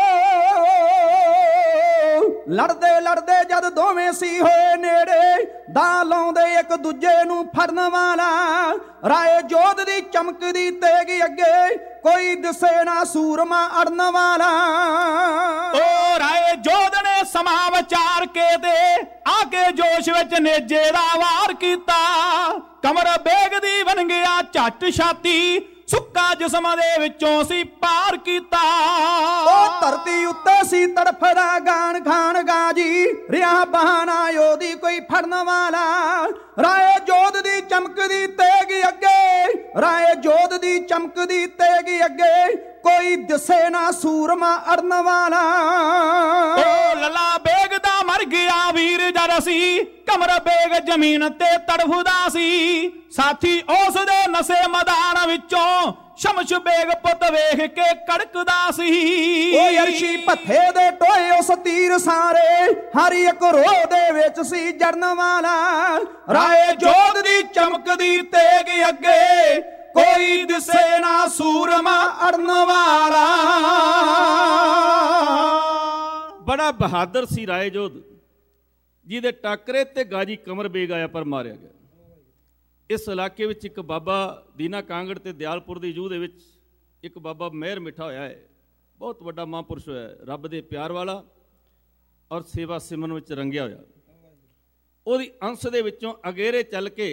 ਲੜਦੇ ਲੜਦੇ ਜਦ ਦੋਵੇਂ ਸੀ ਹੋਏ ਨੇੜੇ, ਦਾ ਲਾਉਂਦੇ ਇੱਕ ਦੂਜੇ ਨੂੰ ਫੜਨ ਵਾਲਾ। ਰਾਏ ਜੋਧ ਦੀ ਚਮਕਦੀ ਤੇਗ ਅੱਗੇ, ਕੋਈ ਦਿਸੇ ਨਾ ਸੂਰਮਾ ਅੜਨ ਵਾਲਾ। ਉਹ ਰਾਏ ਜੋਧ ਨੇ ਸਮਾਂ ਵਿਚਾਰ ਕੇ ਦੇ, ਆ ਕੇ ਜੋਸ਼ ਵਿੱਚ ਨੇਜੇ ਦਾ ਵਾਰ ਕੀਤਾ। ਕਮਰ ਬੇਗ ਦੀ ਬਣ ਗਿਆ ਝੱਟ ਛਾਤੀ, ਸੁੱਕਾ ਜਿਸਮ ਦੇ ਵਿੱਚੋਂ ਸੀ ਪਾਰ ਕੀਤਾ। ਉਹ ਧਰਤੀ ਉੱਤੇ ਸੀ ਤੜਫਦਾ ਗਾਨ ਖਾਨ ਗਾਜੀ, ਰਿਹਾ ਬਹਾਨਾ ਉਹਦੀ ਕੋਈ ਫੜਨ ਵਾਲਾ। ਰਾਏ ਜੋਧ ਦੀ ਚਮਕਦੀ ਤੇਗ ਅੱਗੇ, ਰਾਏ ਜੋਧ ਦੀ ਚਮਕਦੀ ਤੇਗ ਅੱਗੇ, ਕੋਈ ਦਿਸੇ ਨਾ ਸੂਰਮਾ ਅੜਨ ਵਾਲਾ। ਉਹ ਲੱਲਾ ਬੇਗ ਦਾ ਮਰ ਗਿਆ ਵੀਰ ਜਦ ਸੀ, ਕਮਰ ਬੇਗ ਜ਼ਮੀਨ ਤੇ ਤੜਫਦਾ ਸੀ। ਸਾਥੀ ਉਸ ਦੇ ਨਸੇ ਮੈਦਾਨ ਵਿੱਚੋਂ, ਸ਼ਮਸ਼ ਬੇਗ ਪੁੱਤ ਵੇਖ ਕੇ ਕੜਕਦਾ ਸੀ। ਉਹ ਅਰਸ਼ੀ ਭੱਥੇ ਦੇ ਟੋਏ ਉਸ ਤੀਰ ਸਾਰੇ, ਹਰ ਇੱਕ ਰੋਹ ਦੇ ਵਿੱਚ ਸੀ ਜੜਨ ਵਾਲਾ। ਰਾਏ ਜੋਧ ਦੀ ਚਮਕਦੀ ਤੇਗ ਅੱਗੇ, ਕੋਈ ਦਿਸੇ ਨਾ ਸੂਰਮਾ ਅੜਨ ਵਾਲਾ। ਬੜਾ ਬਹਾਦਰ ਸੀ ਰਾਏ ਜੋਧ, ਜਿਹਦੇ ਟਾਕਰੇ ਤੇ ਗਾਜੀ ਕਮਰ ਬੇਗ ਆਇਆ ਪਰ ਮਾਰਿਆ ਗਿਆ। ਇਸ ਇਲਾਕੇ ਵਿੱਚ ਇੱਕ ਬਾਬਾ ਦੀਨਾ ਕਾਂਗੜ ਤੇ ਦਿਆਲਪੁਰ ਦੀ ਜੂਹ ਦੇ ਵਿੱਚ ਇੱਕ ਬਾਬਾ ਮਿਹਰ ਮਿੱਠਾ ਹੋਇਆ ਹੈ, ਬਹੁਤ ਵੱਡਾ ਮਹਾਂਪੁਰਸ਼ ਹੋਇਆ ਹੈ, ਰੱਬ ਦੇ ਪਿਆਰ ਵਾਲਾ ਔਰ ਸੇਵਾ ਸਿਮਰਨ ਵਿੱਚ ਰੰਗਿਆ ਹੋਇਆ। ਉਹਦੀ ਅੰਸ਼ ਦੇ ਵਿੱਚੋਂ ਅਗੇਰੇ ਚੱਲ ਕੇ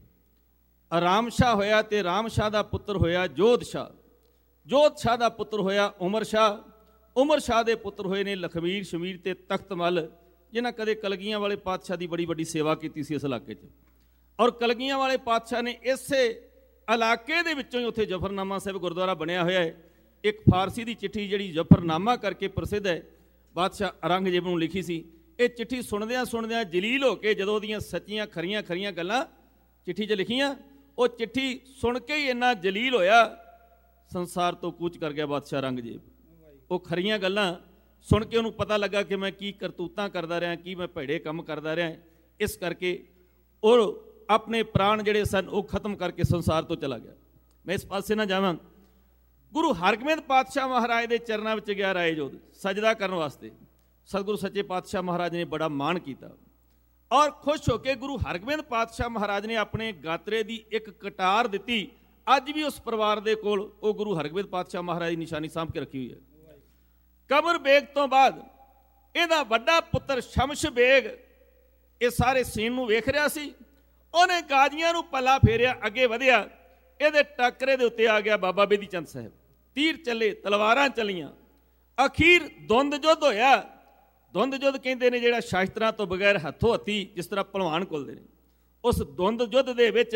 ਆਰਾਮ ਸ਼ਾਹ ਹੋਇਆ, ਤੇ ਰਾਮ ਸ਼ਾਹ ਦਾ ਪੁੱਤਰ ਹੋਇਆ ਜੋਧ ਸ਼ਾਹ, ਜੋਧ ਸ਼ਾਹ ਦਾ ਪੁੱਤਰ ਹੋਇਆ ਉਮਰ ਸ਼ਾਹ, ਉਮਰ ਸ਼ਾਹ ਦੇ ਪੁੱਤਰ ਹੋਏ ਨੇ ਲਖਮੀਰ, ਸ਼ਮੀਰ ਤੇ ਤਖਤ ਮੱਲ, ਜਿਨ੍ਹਾਂ ਕਦੇ ਕਲਗੀਆਂ ਵਾਲੇ ਪਾਤਸ਼ਾਹ ਦੀ ਬੜੀ ਵੱਡੀ ਸੇਵਾ ਕੀਤੀ ਸੀ ਇਸ ਇਲਾਕੇ 'ਚ। ਔਰ ਕਲਗੀਆਂ ਵਾਲੇ ਪਾਤਸ਼ਾਹ ਨੇ ਇਸੇ ਇਲਾਕੇ ਦੇ ਵਿੱਚੋਂ ਹੀ ਉੱਥੇ ਜ਼ਫਰਨਾਮਾ ਸਾਹਿਬ ਗੁਰਦੁਆਰਾ ਬਣਿਆ ਹੋਇਆ ਹੈ। ਇੱਕ ਫਾਰਸੀ ਦੀ ਚਿੱਠੀ ਜਿਹੜੀ ਜ਼ਫਰਨਾਮਾ ਕਰਕੇ ਪ੍ਰਸਿੱਧ ਹੈ, ਬਾਦਸ਼ਾਹ ਔਰੰਗਜ਼ੇਬ ਨੂੰ ਲਿਖੀ ਸੀ। ਇਹ ਚਿੱਠੀ ਸੁਣਦਿਆਂ ਸੁਣਦਿਆਂ ਜਲੀਲ ਹੋ ਕੇ ਜਦੋਂ ਉਹਦੀਆਂ ਸੱਚੀਆਂ ਖਰੀਆਂ ਗੱਲਾਂ ਚਿੱਠੀ 'ਚ ਲਿਖੀਆਂ, ਉਹ ਚਿੱਠੀ ਸੁਣ ਕੇ ਹੀ ਇੰਨਾ ਜਲੀਲ ਹੋਇਆ, ਸੰਸਾਰ ਤੋਂ ਕੂਚ ਕਰ ਗਿਆ ਬਾਦਸ਼ਾਹ ਔਰੰਗਜ਼ੇਬ। ਉਹ ਖਰੀਆਂ ਗੱਲਾਂ ਸੁਣ ਕੇ ਉਹਨੂੰ ਪਤਾ ਲੱਗਾ ਕਿ ਮੈਂ ਕੀ ਕਰਤੂਤਾਂ ਕਰਦਾ ਰਿਹਾ, ਕੀ ਮੈਂ ਭੈੜੇ ਕੰਮ ਕਰਦਾ ਰਿਹਾ। ਇਸ ਕਰਕੇ ਉਹ ਆਪਣੇ ਪ੍ਰਾਣ ਜਿਹੜੇ ਸਨ ਉਹ ਖਤਮ ਕਰਕੇ ਸੰਸਾਰ ਤੋਂ ਚਲਾ ਗਿਆ। ਮੈਂ ਇਸ ਪਾਸੇ ਨਾ ਜਾਵਾਂ, ਗੁਰੂ ਹਰਗੋਬਿੰਦ ਪਾਤਸ਼ਾਹ ਮਹਾਰਾਜ ਦੇ ਚਰਨਾਂ ਵਿੱਚ ਗਿਆ ਰਾਏ ਜੋਧ ਸਜਦਾ ਕਰਨ ਵਾਸਤੇ। ਸਤਿਗੁਰੂ ਸੱਚੇ ਪਾਤਸ਼ਾਹ ਮਹਾਰਾਜ ਨੇ ਬੜਾ ਮਾਣ ਕੀਤਾ ਔਰ ਖੁਸ਼ ਹੋ ਕੇ ਗੁਰੂ ਹਰਗੋਬਿੰਦ ਪਾਤਸ਼ਾਹ ਮਹਾਰਾਜ ਨੇ ਆਪਣੇ ਗਾਤਰੇ ਦੀ ਇੱਕ ਕਟਾਰ ਦਿੱਤੀ। ਅੱਜ ਵੀ ਉਸ ਪਰਿਵਾਰ ਦੇ ਕੋਲ ਉਹ ਗੁਰੂ ਹਰਗੋਬਿੰਦ ਪਾਤਸ਼ਾਹ ਮਹਾਰਾਜ ਦੀ ਨਿਸ਼ਾਨੀ ਸਾਂਭ ਕੇ ਰੱਖੀ ਹੋਈ ਹੈ। ਕਮਰ ਬੇਗ ਤੋਂ ਬਾਅਦ ਇਹਦਾ ਵੱਡਾ ਪੁੱਤਰ ਸ਼ਮਸ਼ ਬੇਗ ਇਹ ਸਾਰੇ ਸੀਨ ਨੂੰ ਵੇਖ ਰਿਹਾ ਸੀ। ਉਹਨੇ ਗਾਜੀਆਂ ਨੂੰ ਪੱਲਾ ਫੇਰਿਆ, ਅੱਗੇ ਵਧਿਆ, ਇਹਦੇ ਟਾਕਰੇ ਦੇ ਉੱਤੇ ਆ ਗਿਆ ਬਾਬਾ ਬੇਦੀ ਚੰਦ ਸਾਹਿਬ। ਤੀਰ ਚੱਲੇ, ਤਲਵਾਰਾਂ ਚੱਲੀਆਂ, ਅਖੀਰ ਦੁੰਦ ਯੁੱਧ ਹੋਇਆ। ਦੁੰਦ ਯੁੱਧ ਕਹਿੰਦੇ ਨੇ ਜਿਹੜਾ ਸ਼ਾਸਤਰਾਂ ਤੋਂ ਬਗੈਰ ਹੱਥੋਂ ਹੱਥੀ ਜਿਸ ਤਰ੍ਹਾਂ ਭਲਵਾਨ ਘੁਲਦੇ ਨੇ, ਉਸ ਦੁੰਦ ਯੁੱਧ ਦੇ ਵਿੱਚ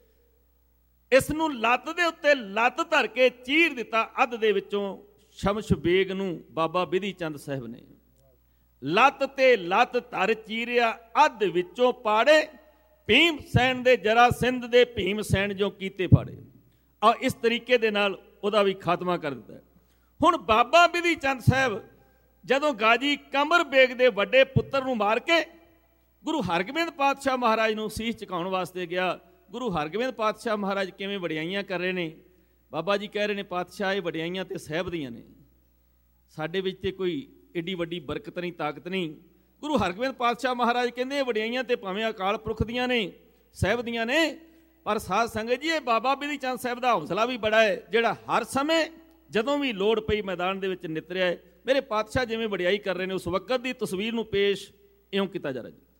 ਇਸ ਨੂੰ ਲੱਤ ਦੇ ਉੱਤੇ ਲੱਤ ਧਰ ਕੇ ਚੀਰ ਦਿੱਤਾ। ਅੱਧ ਦੇ ਵਿੱਚੋਂ ਸ਼ਮਸ਼ ਬੇਗ ਨੂੰ ਬਾਬਾ ਬੇਦੀ ਚੰਦ ਸਾਹਿਬ ਨੇ ਲੱਤ ਤੇ ਲੱਤ ਧਰ ਚੀਰਿਆ, ਅੱਧ ਵਿੱਚੋਂ ਪਾੜੇ। ਭੀਮ ਸੈਨ ਦੇ ਜਰਾ ਸਿੰਧ ਦੇ ਭੀਮ ਸੈਨ ਜੋ ਕੀਤੇ ਫਾੜੇ। ਆ ਇਸ ਤਰੀਕੇ ਦੇ ਨਾਲ ਉਹਦਾ ਵੀ ਖਾਤਮਾ ਕਰ ਦਿੱਤਾ। ਹੁਣ ਬਾਬਾ ਬੇਦੀ ਚੰਦ ਸਾਹਿਬ ਜਦੋਂ ਗਾਜੀ ਕਮਰ ਬੇਗ ਦੇ ਵੱਡੇ ਪੁੱਤਰ ਨੂੰ ਮਾਰ ਕੇ ਗੁਰੂ ਹਰਗੋਬਿੰਦ ਪਾਤਸ਼ਾਹ ਮਹਾਰਾਜ ਨੂੰ ਸੀਸ ਝੁਕਾਉਣ ਵਾਸਤੇ ਗਿਆ, ਗੁਰੂ ਹਰਗੋਬਿੰਦ ਪਾਤਸ਼ਾਹ ਮਹਾਰਾਜ ਕਿਵੇਂ ਵਡਿਆਈਆਂ ਕਰ ਰਹੇ ਨੇ। ਬਾਬਾ ਜੀ ਕਹਿ ਰਹੇ ਨੇ, ਪਾਤਸ਼ਾਹ ਇਹ ਵਡਿਆਈਆਂ ਤੇ ਸਾਹਿਬ ਦੀਆਂ ਨੇ, ਸਾਡੇ ਵਿੱਚ ਤੇ ਕੋਈ ਏਡੀ ਵੱਡੀ ਬਰਕਤ ਨਹੀਂ, ਤਾਕਤ ਨਹੀਂ। ਗੁਰੂ ਹਰਗੋਬਿੰਦ ਪਾਤਸ਼ਾਹ ਮਹਾਰਾਜ ਕਹਿੰਦੇ ਵਡਿਆਈਆਂ ਤੇ ਭਾਵੇਂ ਅਕਾਲ ਪੁਰਖ ਦੀਆਂ ਨੇ, ਸਾਹਿਬ ਦੀਆਂ ਨੇ। ਪਰ ਸਾਧ ਸੰਗਤ ਜੀ, ਇਹ ਬਾਬਾ ਬਿਧੀ ਚੰਦ ਸਾਹਿਬ ਦਾ ਹੌਸਲਾ ਵੀ ਬੜਾ ਹੈ, ਜਿਹੜਾ ਹਰ ਸਮੇਂ ਜਦੋਂ ਵੀ ਲੋੜ ਪਈ ਮੈਦਾਨ ਦੇ ਵਿੱਚ ਨਿਤਰਿਆ ਹੈ। ਮੇਰੇ ਪਾਤਸ਼ਾਹ ਜਿਵੇਂ ਵਡਿਆਈ ਕਰ ਰਹੇ ਨੇ, ਉਸ ਵਕਤ ਦੀ ਤਸਵੀਰ ਨੂੰ ਪੇਸ਼ ਇਉਂ ਕੀਤਾ ਜਾ ਰਿਹਾ ਜੀ।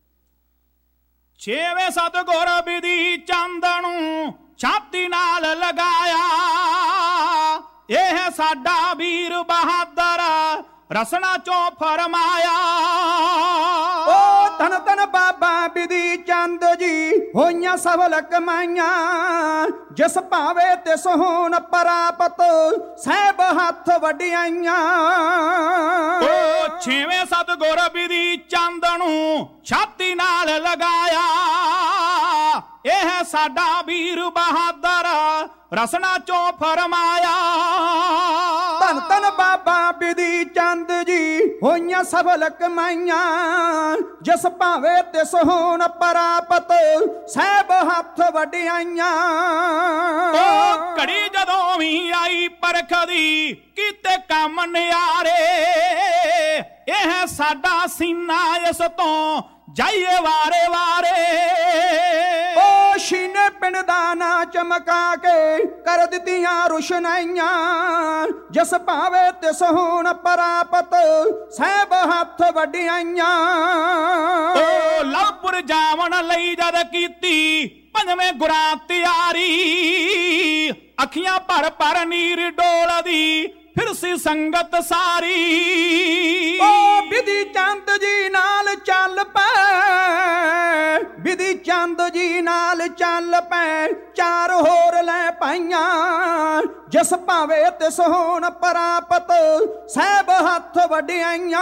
ਛੇਵੇਂ ਸਤਿਗੁਰ ਬਿਧੀ ਚੰਦ ਨੂੰ ਛਾਤੀ ਨਾਲ ਲਗਾਇਆ, ਇਹ ਸਾਡਾ ਵੀਰ ਬਹਾਦਰ ਰਸਨਾ ਚੋਂ ਫਰਮਾਇਆ। ਓ ਧੰਨ ਧੰਨ ਬਾਬਾ ਬਿਧੀ ਚੰਦ ਜੀ ਹੋਈਆਂ ਸਫਲ ਕਮਾਈਆਂ, ਜਿਸ ਭਾਵੇ ਤਿਸ ਹੋਣ ਪ੍ਰਾਪਤ ਸਹਿਬ ਹੱਥ ਵਡਿਆਈਆਂ। ਓ ਛੇਵੇਂ ਸਤਿਗੁਰ ਬਿਧੀ ਚੰਦ ਨੂੰ ਛਾਤੀ ਨਾਲ ਲਗਾਇਆ, ਇਹ ਸਾਡਾ ਵੀਰ ਬਹਾਦਰ ਰਸਨਾ ਚੋਂ ਫਰਮਾਇਆ। ਧੰਨ ਧੰਨ ਬਾਬਾ ਬਿਧੀ ਚੰਦ ਜੀ ਹੋਈਆਂ ਸਫਲ ਕਮਾਈਆਂ, ਜਿਸ ਭਾਵੇ ਤਿਸ ਹੋਣ ਪ੍ਰਾਪਤ ਸਹਿਬ ਹੱਥ ਵਡਿਆਈਆਂ। ਓ ਘੜੀ ਜਦੋਂ ਵੀ ਆਈ ਪਰਖ ਦੀ ਕੀਤੇ ਕੰਮ ਨਿਆਰੇ, ਇਹ ਸਾਡਾ ਸੀਨਾ ਇਸ ਤੋਂ ਜਾਈਏ ਵਾਰੇ ਵਾਰੇ। ਓ ਸ਼ੀਨੇ ਪਿੰਡ ਦਾ ਨਾਂ ਚਮਕਾ ਕੇ ਕਰ ਦਿੱਤੀਆਂ ਰੁਸ਼ਨਾਈਆਂ, ਜਿਸ ਭਾਵੇ ਤਿਸ ਹੋਣ ਪ੍ਰਾਪਤ ਸਹਿਬ ਹੱਥ ਵਡਿਆਈਆਂ। ਓ ਲਵਪੁਰ ਜਾਵਣ ਲਈ ਜਦ ਕੀਤੀ ਪੰਜਵੇਂ ਗੁਰਾਂ ਤਿਆਰੀ, ਅੱਖੀਆਂ ਭਰ ਭਰ ਨੀਰ ਡੋਲਦੀ ਫਿਰ ਸੀ ਸੰਗਤ ਸਾਰੀ। ਓ ਬਿਧੀ ਚੰਦ ਜੀ ਨਾਲ ਚੱਲ ਪੈ, ਬਿਧੀ ਚੰਦ ਜੀ ਨਾਲ ਚੱਲ ਪੈ, ਚਾਰ ਹੋਰ ਲੈ ਪਾਈਆਂ, ਜਿਸ ਭਾਵੇ ਤਿਸ ਹੋਣ ਪ੍ਰਾਪਤ ਸਹਿਬ ਹੱਥ ਵਡਿਆਈਆਂ।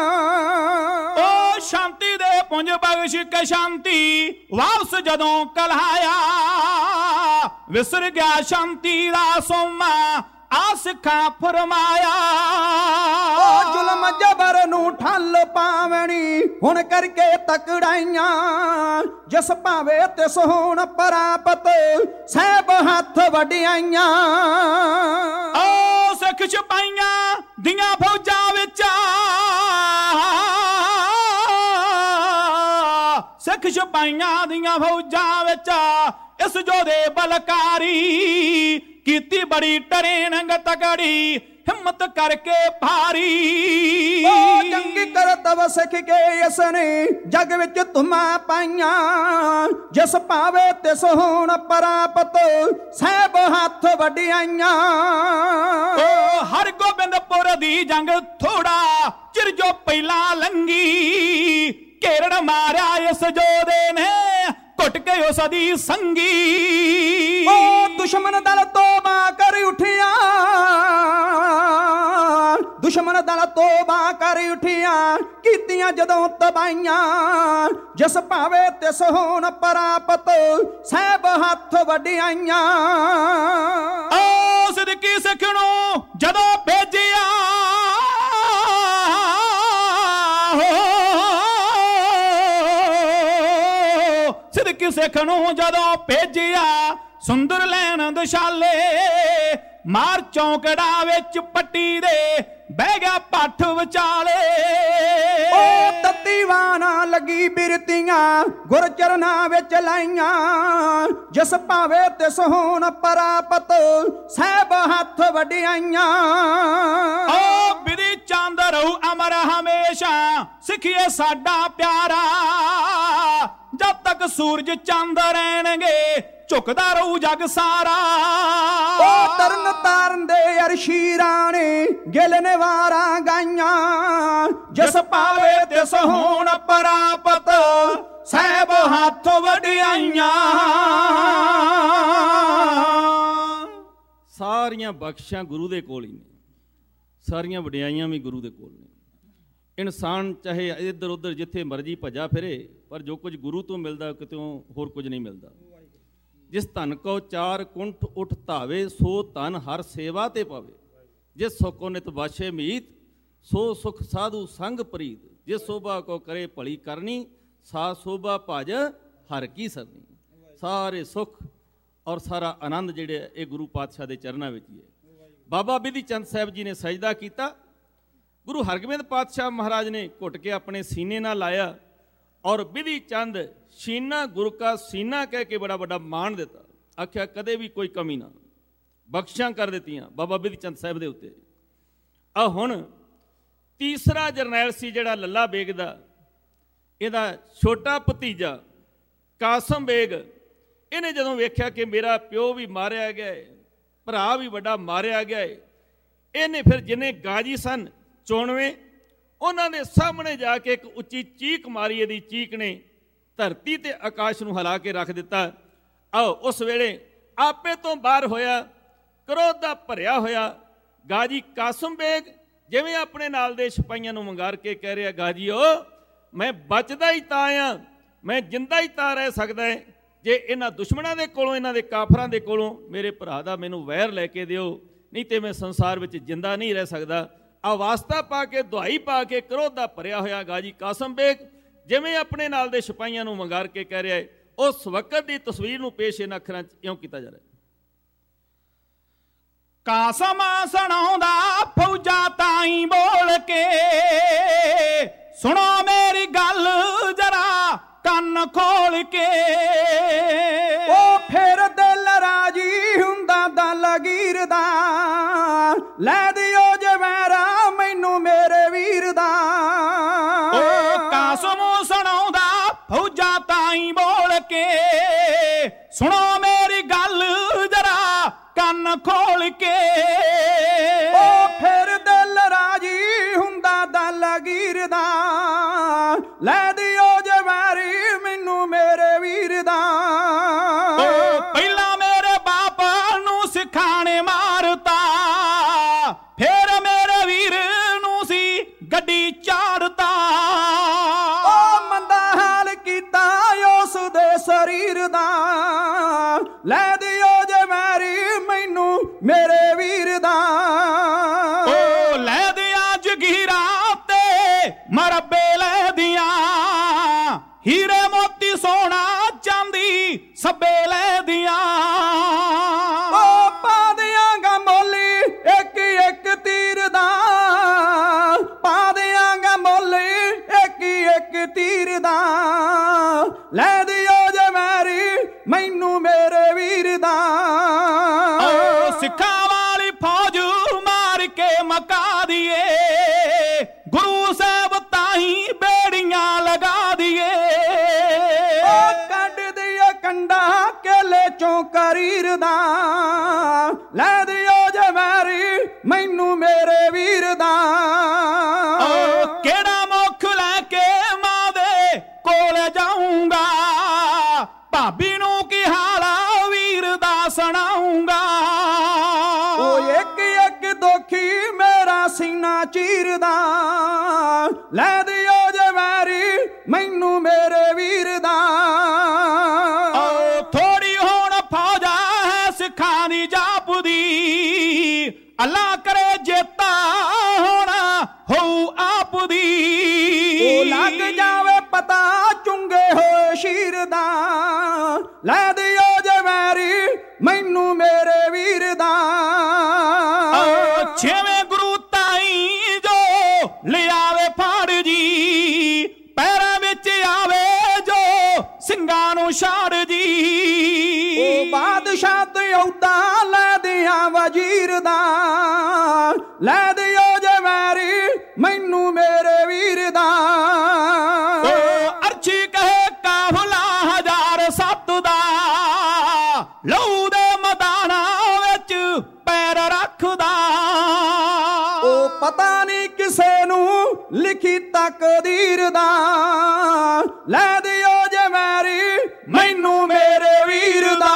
ਓ ਸ਼ਾਂਤੀ ਦੇ ਪੁੰਜ ਬਖਸ਼ ਕੇ ਸ਼ਾਂਤੀ ਵਾਪਸ ਜਦੋਂ ਕਲਹਾਇਆ, ਵਿਸਰ ਗਿਆ ਸ਼ਾਂਤੀ ਦਾ ਸੋਮਾ ਆ ਸਿੱਖਾਂ ਫਰਮਾਇਆ। ਓ ਜ਼ੁਲਮ ਜਬਰ ਨੂੰ ਠੱਲ ਪਾਵਣੀ ਹੁਣ ਕਰਕੇ ਤਕੜਾਈਆਂ, ਜਿਸ ਭਾਵੇ ਤਿਸ ਹੋਣ ਪ੍ਰਾਪਤ ਸਹਿਬ ਹੱਥ ਵਡਿਆਈਆਂ। ਓ ਸਿੱਖ ਸਿਪਾਹੀਆਂ ਦੀਆਂ ਫੌਜਾਂ ਵਿੱਚ, ਸਿੱਖ ਸਿਪਾਹੀਆਂ ਦੀਆਂ ਫੌਜਾਂ ਵਿੱਚ ਇਸ ਜੋਧੇ ਬਲਕਾਰੀ, ਕੀਤੀ ਬੜੀ ਟਰੇਨਿੰਗ ਤਕੜੀ ਹਿੰਮਤ ਕਰਕੇ ਭਾਰੀ। ਓ ਜੰਗੀ ਕਰਤਵ ਸਿੱਖ ਕੇ ਇਸਨੇ ਜਗ ਵਿੱਚ ਧੁਮਾ ਪਾਈਆਂ, ਜਿਸ ਭਾਵੇ ਤਿਸ ਹੋਣ ਪ੍ਰਾਪਤ ਸਹਿਬ ਹੱਥ ਵਡਿਆਈਆਂ। ਓ ਹਰਗੋਬਿੰਦਪੁਰ ਦੀ ਜੰਗ ਥੋੜਾ ਚਿਰ ਜੋ ਪਹਿਲਾਂ ਲੰਗੀ, ਘੇਰੜ ਮਾਰਿਆ ਇਸ ਜੋਧੇ ਨੇ ਘੁੱਟ ਕੇ ਉਸ ਦੀ ਸੰਗੀ। ਓ ਦੁਸ਼ਮਨ ਦਲ ਤੋਬਾ ਕਰ ਉਠਿਆ, ਦੁਸ਼ਮਨ ਦਲ ਤੋਬਾ ਕਰ ਉਠਿਆ, ਕੀਤੀਆਂ ਜਦੋਂ ਤਬਾਈਆਂ, ਜਿਸ ਭਾਵੇ ਤਿਸ ਹੋਣ ਪ੍ਰਾਪਤ ਸਹਿਬ ਹੱਥ ਵਡਿਆਈਆਂ। ਓ ਸਿੱਧਕੀ ਸਿੱਖ ਨੂੰ ਜਦੋਂ ਭੇਜਿਆ, ਸਿੱਧਕੀ ਸਿੱਖ ਨੂੰ ਜਦੋਂ ਭੇਜਿਆ, ਸੁੰਦਰ ਲੈਣ ਦਸ਼ਾਲੇ, ਮਾਰ ਚੌਂਕੜਾ ਵਿੱਚ ਪੱਟੀ ਦੇ ਬਹਿ ਗਿਆ ਪੱਠ ਵਿਚਾਲੇ। ਓ ਤਤੀਵਾਨਾ ਲੱਗੀ ਬਿਰਤੀਆਂ ਗੁਰ ਚਰਨਾਂ ਵਿੱਚ ਲਾਈਆਂ, ਜਿਸ ਭਾਵੇ ਤਿਸ ਹੋਣ ਪ੍ਰਾਪਤ ਸਹਿਬ ਹੱਥ ਵਡਿਆਈਆਂ। ਓ ਬਿਧੀ ਚੰਦ ਰਹੂ ਅਮਰ ਹਮੇਸ਼ਾ, ਸਿੱਖੀਏ ਸਾਡਾ ਪਿਆਰਾ, ਜਦ ਤੱਕ ਸੂਰਜ ਚੰਦ ਰਹਿਣਗੇ ਝੁਕਦਾ ਰਹੂ ਜਗ ਸਾਰਾ। ਓ ਤਰਨ ਤਾਰਨ ਦੇ ਅਰਸ਼ੀ ਰਾਣੇ ਗਿਲ ਨੇ ਵਾਰਾਂ ਗਾਈਆਂ, ਜਿਸ ਭਾਵੇ ਤਿਸ ਹੋਣ ਪ੍ਰਾਪਤ ਸਹਿਬ ਹੱਥ ਵਡਿਆਈਆਂ। ਸਾਰੀਆਂ ਬਖਸ਼ਾਂ ਗੁਰੂ ਦੇ ਕੋਲ ਹੀ ਨੇ, ਸਾਰੀਆਂ ਵਡਿਆਈਆਂ ਵੀ ਗੁਰੂ ਦੇ ਕੋਲ ਨੇ। ਇਨਸਾਨ ਚਾਹੇ ਇੱਧਰ ਉੱਧਰ ਜਿੱਥੇ ਮਰਜ਼ੀ ਭੱਜਾ ਫਿਰੇ, ਪਰ ਜੋ ਕੁਝ ਗੁਰੂ ਤੋਂ ਮਿਲਦਾ ਕਿਤੋਂ ਹੋਰ ਕੁਝ ਨਹੀਂ ਮਿਲਦਾ। ਜਿਸ ਧਨ ਕੋ ਚਾਰ ਕੁੰਠ ਉਠ ਧਾਵੇ, ਸੋ ਧਨ ਹਰ ਸੇਵਾ ਤੇ ਪਾਵੇ। ਜਿਸ ਸੁਖੋ ਨਿਤ ਵਾਸ਼ੇ ਮੀਤ, ਸੋ ਸੁਖ ਸਾਧੂ ਸੰਗ ਪ੍ਰੀਤ। ਜਿਸ ਸੋਭਾ ਕੋ ਕਰੇ ਭਲੀ ਕਰਨੀ, ਸਾ ਸੋਭਾ ਭਜ ਹਰ ਕੀ ਸਰਨੀ। ਸਾਰੇ ਸੁਖ ਔਰ ਸਾਰਾ ਆਨੰਦ ਜਿਹੜੇ ਇਹ ਗੁਰੂ ਪਾਤਸ਼ਾਹ ਦੇ ਚਰਨਾਂ ਵਿੱਚ ਹੀ ਹੈ। ਬਾਬਾ ਬਿਧੀ ਚੰਦ ਸਾਹਿਬ ਜੀ ਨੇ ਸਜਦਾ ਕੀਤਾ, ਗੁਰੂ ਹਰਗੋਬਿੰਦ ਪਾਤਸ਼ਾਹ ਮਹਾਰਾਜ ਨੇ ਘੁੱਟ ਕੇ ਆਪਣੇ ਸੀਨੇ ਨਾਲ ਲਾਇਆ ਔਰ ਬਿਧੀ ਚੰਦ ਸ਼ੀਨਾ ਗੁਰੂ ਕਾ ਸੀਨਾ ਕਹਿ ਕੇ ਬੜਾ ਵੱਡਾ ਮਾਣ ਦਿੱਤਾ। ਆਖਿਆ ਕਦੇ ਵੀ ਕੋਈ ਕਮੀ ਨਾ, ਬਖਸ਼ਾਂ ਕਰ ਦਿੱਤੀਆਂ ਬਾਬਾ ਬਿਧੀ ਚੰਦ ਸਾਹਿਬ ਦੇ ਉੱਤੇ। ਆ ਹੁਣ ਤੀਸਰਾ ਜਰਨੈਲ ਸੀ ਜਿਹੜਾ ਲੱਲਾ ਬੇਗ ਦਾ, ਇਹਦਾ ਛੋਟਾ ਭਤੀਜਾ ਕਾਸਮ ਬੇਗ। ਇਹਨੇ ਜਦੋਂ ਵੇਖਿਆ ਕਿ ਮੇਰਾ ਪਿਓ ਵੀ ਮਾਰਿਆ ਗਿਆ ਹੈ, ਭਰਾ ਵੀ ਵੱਡਾ ਮਾਰਿਆ ਗਿਆ ਹੈ, ਇਹਨੇ ਫਿਰ ਜਿੰਨੇ ਗਾਜੀ ਸਨ 94 ਉਹਨਾਂ ਦੇ ਸਾਹਮਣੇ ਜਾ ਕੇ ਇੱਕ ਉੱਚੀ ਚੀਕ ਮਾਰੀ। ਇਹਦੀ ਚੀਕ ਨੇ ਧਰਤੀ ਤੇ ਆਕਾਸ਼ ਨੂੰ ਹਿਲਾ ਕੇ ਰੱਖ ਦਿੱਤਾ। ਆਓ ਉਸ ਵੇਲੇ ਆਪੇ ਤੋਂ ਬਾਹਰ ਹੋਇਆ, ਕ੍ਰੋਧ ਦਾ ਭਰਿਆ ਹੋਇਆ ਗਾਜੀ ਕਾਸਮ ਬੇਗ ਜਿਵੇਂ ਆਪਣੇ ਨਾਲ ਦੇ ਸਿਪਾਹੀਆਂ ਨੂੰ ਵੰਗਾਰ ਕੇ ਕਹਿ ਰਿਹਾ, ਗਾਜੀਓ ਮੈਂ ਬਚਦਾ ਹੀ ਤਾਂ ਆ, ਮੈਂ ਜਿੰਦਾ ਹੀ ਤਾਂ ਰਹਿ ਸਕਦਾ ਹੈ ਜੇ ਇਹਨਾਂ ਦੁਸ਼ਮਣਾਂ ਦੇ ਕੋਲੋਂ, ਇਹਨਾਂ ਦੇ ਕਾਫਰਾਂ ਦੇ ਕੋਲੋਂ ਮੇਰੇ ਭਰਾ ਦਾ ਮੈਨੂੰ ਵੈਰ ਲੈ ਕੇ ਦਿਓ, ਨਹੀਂ ਤੇ ਮੈਂ ਸੰਸਾਰ ਵਿੱਚ ਜਿੰਦਾ ਨਹੀਂ ਰਹਿ ਸਕਦਾ। ਆਵਾਸਤਾ ਪਾ ਕੇ, ਦੁਹਾਈ ਪਾ ਕੇ ਕ੍ਰੋਧ ਦਾ ਭਰਿਆ ਹੋਇਆ ਗਾਜੀ ਕਾਸਮ ਬੇਗ ਜਿਵੇਂ ਆਪਣੇ ਨਾਲ ਦੇ ਸਿਪਾਹੀਆਂ ਨੂੰ ਵੰਗਾਰ ਕੇ ਕਹਿ ਰਿਹਾ ਹੈ, ਉਸ ਵਕਤ ਦੀ ਤਸਵੀਰ ਨੂੰ ਪੇਸ਼ ਇਹਨਾਂ ਅੱਖਰਾਂ 'ਚ ਇਉਂ ਕੀਤਾ ਜਾ ਰਿਹਾ। ਕਾਸਮ ਸੁਣਾਉਂਦਾ ਫੌਜਾਂ ਤਾਈਂ ਬੋਲ ਕੇ, ਸੁਣੋ ਮੇਰੀ ਗੱਲ ਜਰਾ ਕੰਨ ਖੋਲ ਕੇ। ਉਹ ਫਿਰ ਦਿਲ ਰਾਜੀ ਹੁੰਦਾ ਦਲਗੀਰ ਦਾ, ਲੈ ਦਿਓ ਜਵੈਰਾ ਮੈਨੂੰ ਮੇਰੇ ਵੀਰ ਦਾ। ਉਹ ਕਾਸਮ ਸੁਣਾਉਂਦਾ ਫੌਜਾਂ ਤਾਈਂ ਬੋਲ ਕੇ, ਸੁਣੋ ਮੇਰੀ ਗੱਲ ਜਰਾ ਕੰਨ ਖੋਲ ਕੇ। ਉਹ ਫਿਰ ਦਿਲ ਰਾਜੀ ਹੁੰਦਾ ਦਲਗੀਰ ਦਾ, ਲੈ ਦਿਓ ਜਵੈਰੀ ਮੈਨੂੰ ਮੇਰੇ ਵੀਰ ਦਾ। ਪਹਿਲਾਂ ਮੇਰੇ ਬਾਪ ਨੂੰ ਸਿਖਾਣੇ ਮਾਰਤਾ, ਫਿਰ ਮੇਰੇ ਵੀਰ ਨੂੰ ਸੀ ਗੱਡੀ ਚਾੜਤਾ। ਉਹ ਮੰਦਾ ਹਾਲ ਕੀਤਾ ਉਸ ਦੇ ਸਰੀਰ ਦਾ, ਲੈ ਦਿਓ ਜਵੈਰੀ ਮੈਨੂੰ ਮੇਰੇ ਵੀਰ ਦਾ। ਉਹ ਲੈ ਦਿਆਂ ਜਗੀਰਾਂ ਤੇ ਮਰਬੇ ਲੈ ਦਿਆਂ, ਹੀਰੇ ਮੋਤੀ ਸੋਨਾ ਚਾਂਦੀ ਸੱਬੇ ਲੈ ਦਿਆਂ। ਉਹ ਪਾ ਦਿਆਂਗਾ ਮੋਲੀ ਇੱਕ ਇੱਕ ਤੀਰ ਦਾ, ਪਾ ਦਿਆਂਗਾ ਮੋਲੀ ਇੱਕ ਇੱਕ ਤੀਰ ਦਾ, ਲੈ ਦਿਓ ਜਵੈਰੀ ਮੈਨੂੰ ਮੇਰੇ ਵੀਰ ਦਾ। ਉਹ ਸਿੱਖਾਂ ਵਾਲੀ ਫੌਜ ਮਾਰ ਕੇ ਮਕਾ ਦੀਏ, ਗੁਰੂ ਸਾਹਿਬ ਤਾਹੀਂ ਬੇੜੀਆਂ ਲਗਾ ਦੀਏ। ਉਹ ਕੱਢ ਦਿਓ ਕੰਡਾ ਕੇਲੇ ਚੋਂ ਕਰੀਰ ਦਾ, ਲੈ ਦਿਓ ਜਵੈਰੀ ਮੈਨੂੰ ਮੇਰੇ ਵੀਰ ਦਾ। ਉਹ ਕਿਹੜਾ ਮੁੱਖ ਲੈ ਕੇ ਮਾਂ ਦੇ ਕੋਲ ਜਾਊਂਗਾ, ਭਾਬੀ ਨੂੰ ਕੀ ਹਾਲਾ ਵੀਰ ਦਾ ਸੁਣਾਊਂਗਾ। ਉਹ ਇੱਕ ਇੱਕ ਦੁਖੀ ਮੇਰਾ ਸੀਨਾ ਚੀਰਦਾ, ਲੈ ਦਿਓ ਜਵੈਰੀ ਮੈਨੂੰ ਮੇਰੇ ਵੀਰ ਦਾ। ਥੋੜੀ ਹੁਣ ਫੌਜਾ ਹੈ ਸਿੱਖਾਂ ਦੀ ਜਾਪਦੀ, ਅੱਲਾ ਕਰੇ ਜੇਤਾ ਹੋਣਾ ਹੋਊ ਆਪ ਦੀ। ਉਹ ਲੱਗ ਜਾਵੇ ਪਤਾ ਚੁੰਗੇ ਹੋਏ ਸ਼ੀਰ ਦਾ, ਲੈ ਦਿਓ ਜਵੈਰੀ ਮੈਨੂੰ ਮੇਰੇ ਵੀਰ ਦਾ। ਛੇਵੇਂ ਗੁਰੂ ਤਾਈ ਜੋ ਲਿਆਵੇ ਫਾੜ ਜੀ, ਪੈਰਾਂ ਵਿੱਚ ਆਵੇ ਜੋ ਸਿੰਘਾਂ ਨੂੰ ਛਾੜ ਜੀ। ਉਹ ਬਾਦਸ਼ਾਹ ਤੇ ਔਦਾ ਲੈ ਦਿਆਂ ਵਜ਼ੀਰ ਦਾ, ਲੈ ਦਿਓ ਜਵੈਰੀ ਮੈਨੂੰ ਮੇਰੇ ਵੀਰ ਦਾ। ਉਹ ਅਰਸ਼ੀ ਕਹੇ ਕਾਫਲਾ 1007 ਦਾ, ਲਹੂ ਦੇ ਮੈਦਾਨਾਂ ਵਿੱਚ ਪੈਰ ਰੱਖਦਾ। ਉਹ ਪਤਾ ਨਹੀਂ ਕਿਸੇ ਨੂੰ ਲਿਖੀ ਤਕਦੀਰ ਦਾ, ਲੈ ਦਿਓ ਜਵੈਰੀ ਮੈਨੂੰ ਮੇਰੇ ਵੀਰ ਦਾ।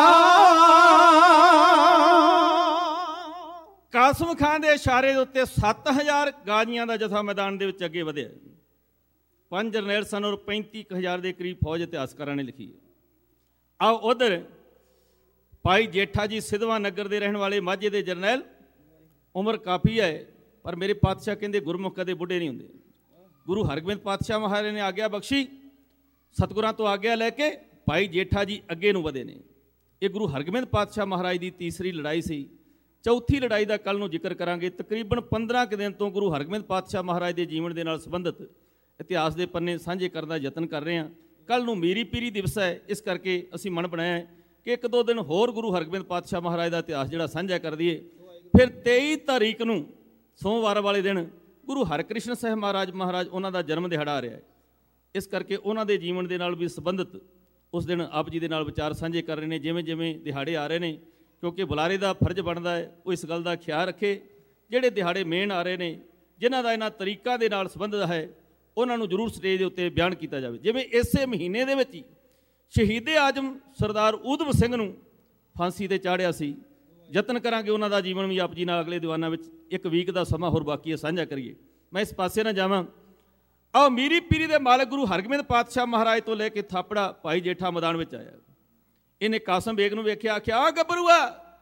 ਕਾਸਮ ਖਾਨ ਦੇ ਇਸ਼ਾਰੇ ਦੇ ਉੱਤੇ 7000 ਗਾਜ਼ੀਆਂ ਦਾ ਜਥਾ ਮੈਦਾਨ ਦੇ ਵਿੱਚ ਅੱਗੇ ਵਧਿਆ। 5 ਜਰਨੈਲ ਸਨ ਔਰ 35,000 ਦੇ ਕਰੀਬ ਫੌਜ ਇਤਿਹਾਸਕਾਰਾਂ ਨੇ ਲਿਖੀ ਹੈ। ਆਓ ਉਧਰ ਭਾਈ ਜੇਠਾ ਜੀ ਸਿਧਵਾਂ ਨਗਰ ਦੇ ਰਹਿਣ ਵਾਲੇ ਮਾਝੇ ਦੇ ਜਰਨੈਲ, ਉਮਰ ਕਾਫੀ ਹੈ ਪਰ ਮੇਰੇ ਪਾਤਸ਼ਾਹ ਕਹਿੰਦੇ ਗੁਰਮੁਖ ਕਦੇ ਬੁੱਢੇ ਨਹੀਂ ਹੁੰਦੇ। ਗੁਰੂ ਹਰਗੋਬਿੰਦ ਪਾਤਸ਼ਾਹ ਮਹਾਰਾਜ ਨੇ ਆਗਿਆ ਬਖਸ਼ੀ, ਸਤਿਗੁਰਾਂ ਤੋਂ ਆਗਿਆ ਲੈ ਕੇ ਭਾਈ ਜੇਠਾ ਜੀ ਅੱਗੇ ਨੂੰ ਵਧੇ ਨੇ। ਇਹ ਗੁਰੂ ਹਰਗੋਬਿੰਦ ਪਾਤਸ਼ਾਹ ਮਹਾਰਾਜ ਦੀ ਤੀਸਰੀ ਲੜਾਈ ਸੀ। ਚੌਥੀ ਲੜਾਈ ਦਾ ਕੱਲ੍ਹ ਨੂੰ ਜ਼ਿਕਰ ਕਰਾਂਗੇ। ਤਕਰੀਬਨ 15 ਕੁ ਦਿਨ ਤੋਂ ਗੁਰੂ ਹਰਗੋਬਿੰਦ ਪਾਤਸ਼ਾਹ ਮਹਾਰਾਜ ਦੇ ਜੀਵਨ ਦੇ ਨਾਲ ਸੰਬੰਧਿਤ ਇਤਿਹਾਸ ਦੇ ਪੰਨੇ ਸਾਂਝੇ ਕਰਨ ਦਾ ਯਤਨ ਕਰ ਰਹੇ ਹਾਂ। ਕੱਲ੍ਹ ਨੂੰ ਮੀਰੀ ਪੀਰੀ ਦਿਵਸ ਹੈ, ਇਸ ਕਰਕੇ ਅਸੀਂ ਮਨ ਬਣਾਇਆ ਕਿ 1-2 ਦਿਨ ਹੋਰ ਗੁਰੂ ਹਰਗੋਬਿੰਦ ਪਾਤਸ਼ਾਹ ਮਹਾਰਾਜ ਦਾ ਇਤਿਹਾਸ ਜਿਹੜਾ ਸਾਂਝਾ ਕਰ ਦਈਏ। ਫਿਰ 23 ਤਾਰੀਖ ਨੂੰ ਸੋਮਵਾਰ ਵਾਲੇ ਦਿਨ ਗੁਰੂ ਹਰਕ੍ਰਿਸ਼ਨ ਸਾਹਿਬ ਮਹਾਰਾਜ ਉਹਨਾਂ ਦਾ ਜਨਮ ਦਿਹਾੜਾ ਆ ਰਿਹਾ ਹੈ। ਇਸ ਕਰਕੇ ਉਹਨਾਂ ਦੇ ਜੀਵਨ ਦੇ ਨਾਲ ਵੀ ਸੰਬੰਧਿਤ ਉਸ ਦਿਨ ਆਪ ਜੀ ਦੇ ਨਾਲ ਵਿਚਾਰ ਸਾਂਝੇ ਕਰ ਰਹੇ ਨੇ। ਜਿਵੇਂ ਜਿਵੇਂ ਦਿਹਾੜੇ ਆ ਰਹੇ ਨੇ, ਕਿਉਂਕਿ ਬੁਲਾਰੇ ਦਾ ਫਰਜ਼ ਬਣਦਾ ਹੈ ਉਹ ਇਸ ਗੱਲ ਦਾ ਖਿਆਲ ਰੱਖੇ, ਜਿਹੜੇ ਦਿਹਾੜੇ ਮੇਨ ਆ ਰਹੇ ਨੇ, ਜਿਨ੍ਹਾਂ ਦਾ ਇਹਨਾਂ ਤਰੀਕਾਂ ਦੇ ਨਾਲ ਸੰਬੰਧ ਹੈ, ਉਹਨਾਂ ਨੂੰ ਜ਼ਰੂਰ ਸਟੇਜ ਦੇ ਉੱਤੇ ਬਿਆਨ ਕੀਤਾ ਜਾਵੇ। ਜਿਵੇਂ ਇਸੇ ਮਹੀਨੇ ਦੇ ਵਿੱਚ ਹੀ ਸ਼ਹੀਦ ਆਜ਼ਮ ਸਰਦਾਰ ਊਧਮ ਸਿੰਘ ਨੂੰ ਫਾਂਸੀ 'ਤੇ ਚਾੜਿਆ ਸੀ। ਯਤਨ ਕਰਾਂਗੇ ਉਹਨਾਂ ਦਾ ਜੀਵਨ ਵੀ ਆਪ ਜੀ ਨਾਲ ਅਗਲੇ ਦੀਵਾਨਾਂ ਵਿੱਚ 1 ਵੀਕ ਦਾ ਸਮਾਂ ਹੋਰ ਬਾਕੀ ਹੈ, ਸਾਂਝਾ ਕਰੀਏ। ਮੈਂ ਇਸ ਪਾਸੇ ਨਾ ਜਾਵਾਂ। ਆਓ ਮੀਰੀ ਪੀਰੀ ਦੇ ਮਾਲਕ ਗੁਰੂ ਹਰਗੋਬਿੰਦ ਪਾਤਸ਼ਾਹ ਮਹਾਰਾਜ ਤੋਂ ਲੈ ਕੇ ਥਾਪੜਾ ਭਾਈ ਜੇਠਾ ਮੈਦਾਨ ਵਿੱਚ ਆਇਆ। ਇਹਨੇ ਕਾਸਮ ਬੇਗ ਨੂੰ ਵੇਖਿਆ, ਆਖਿਆ, ਆ ਗੱਭਰੂਆ,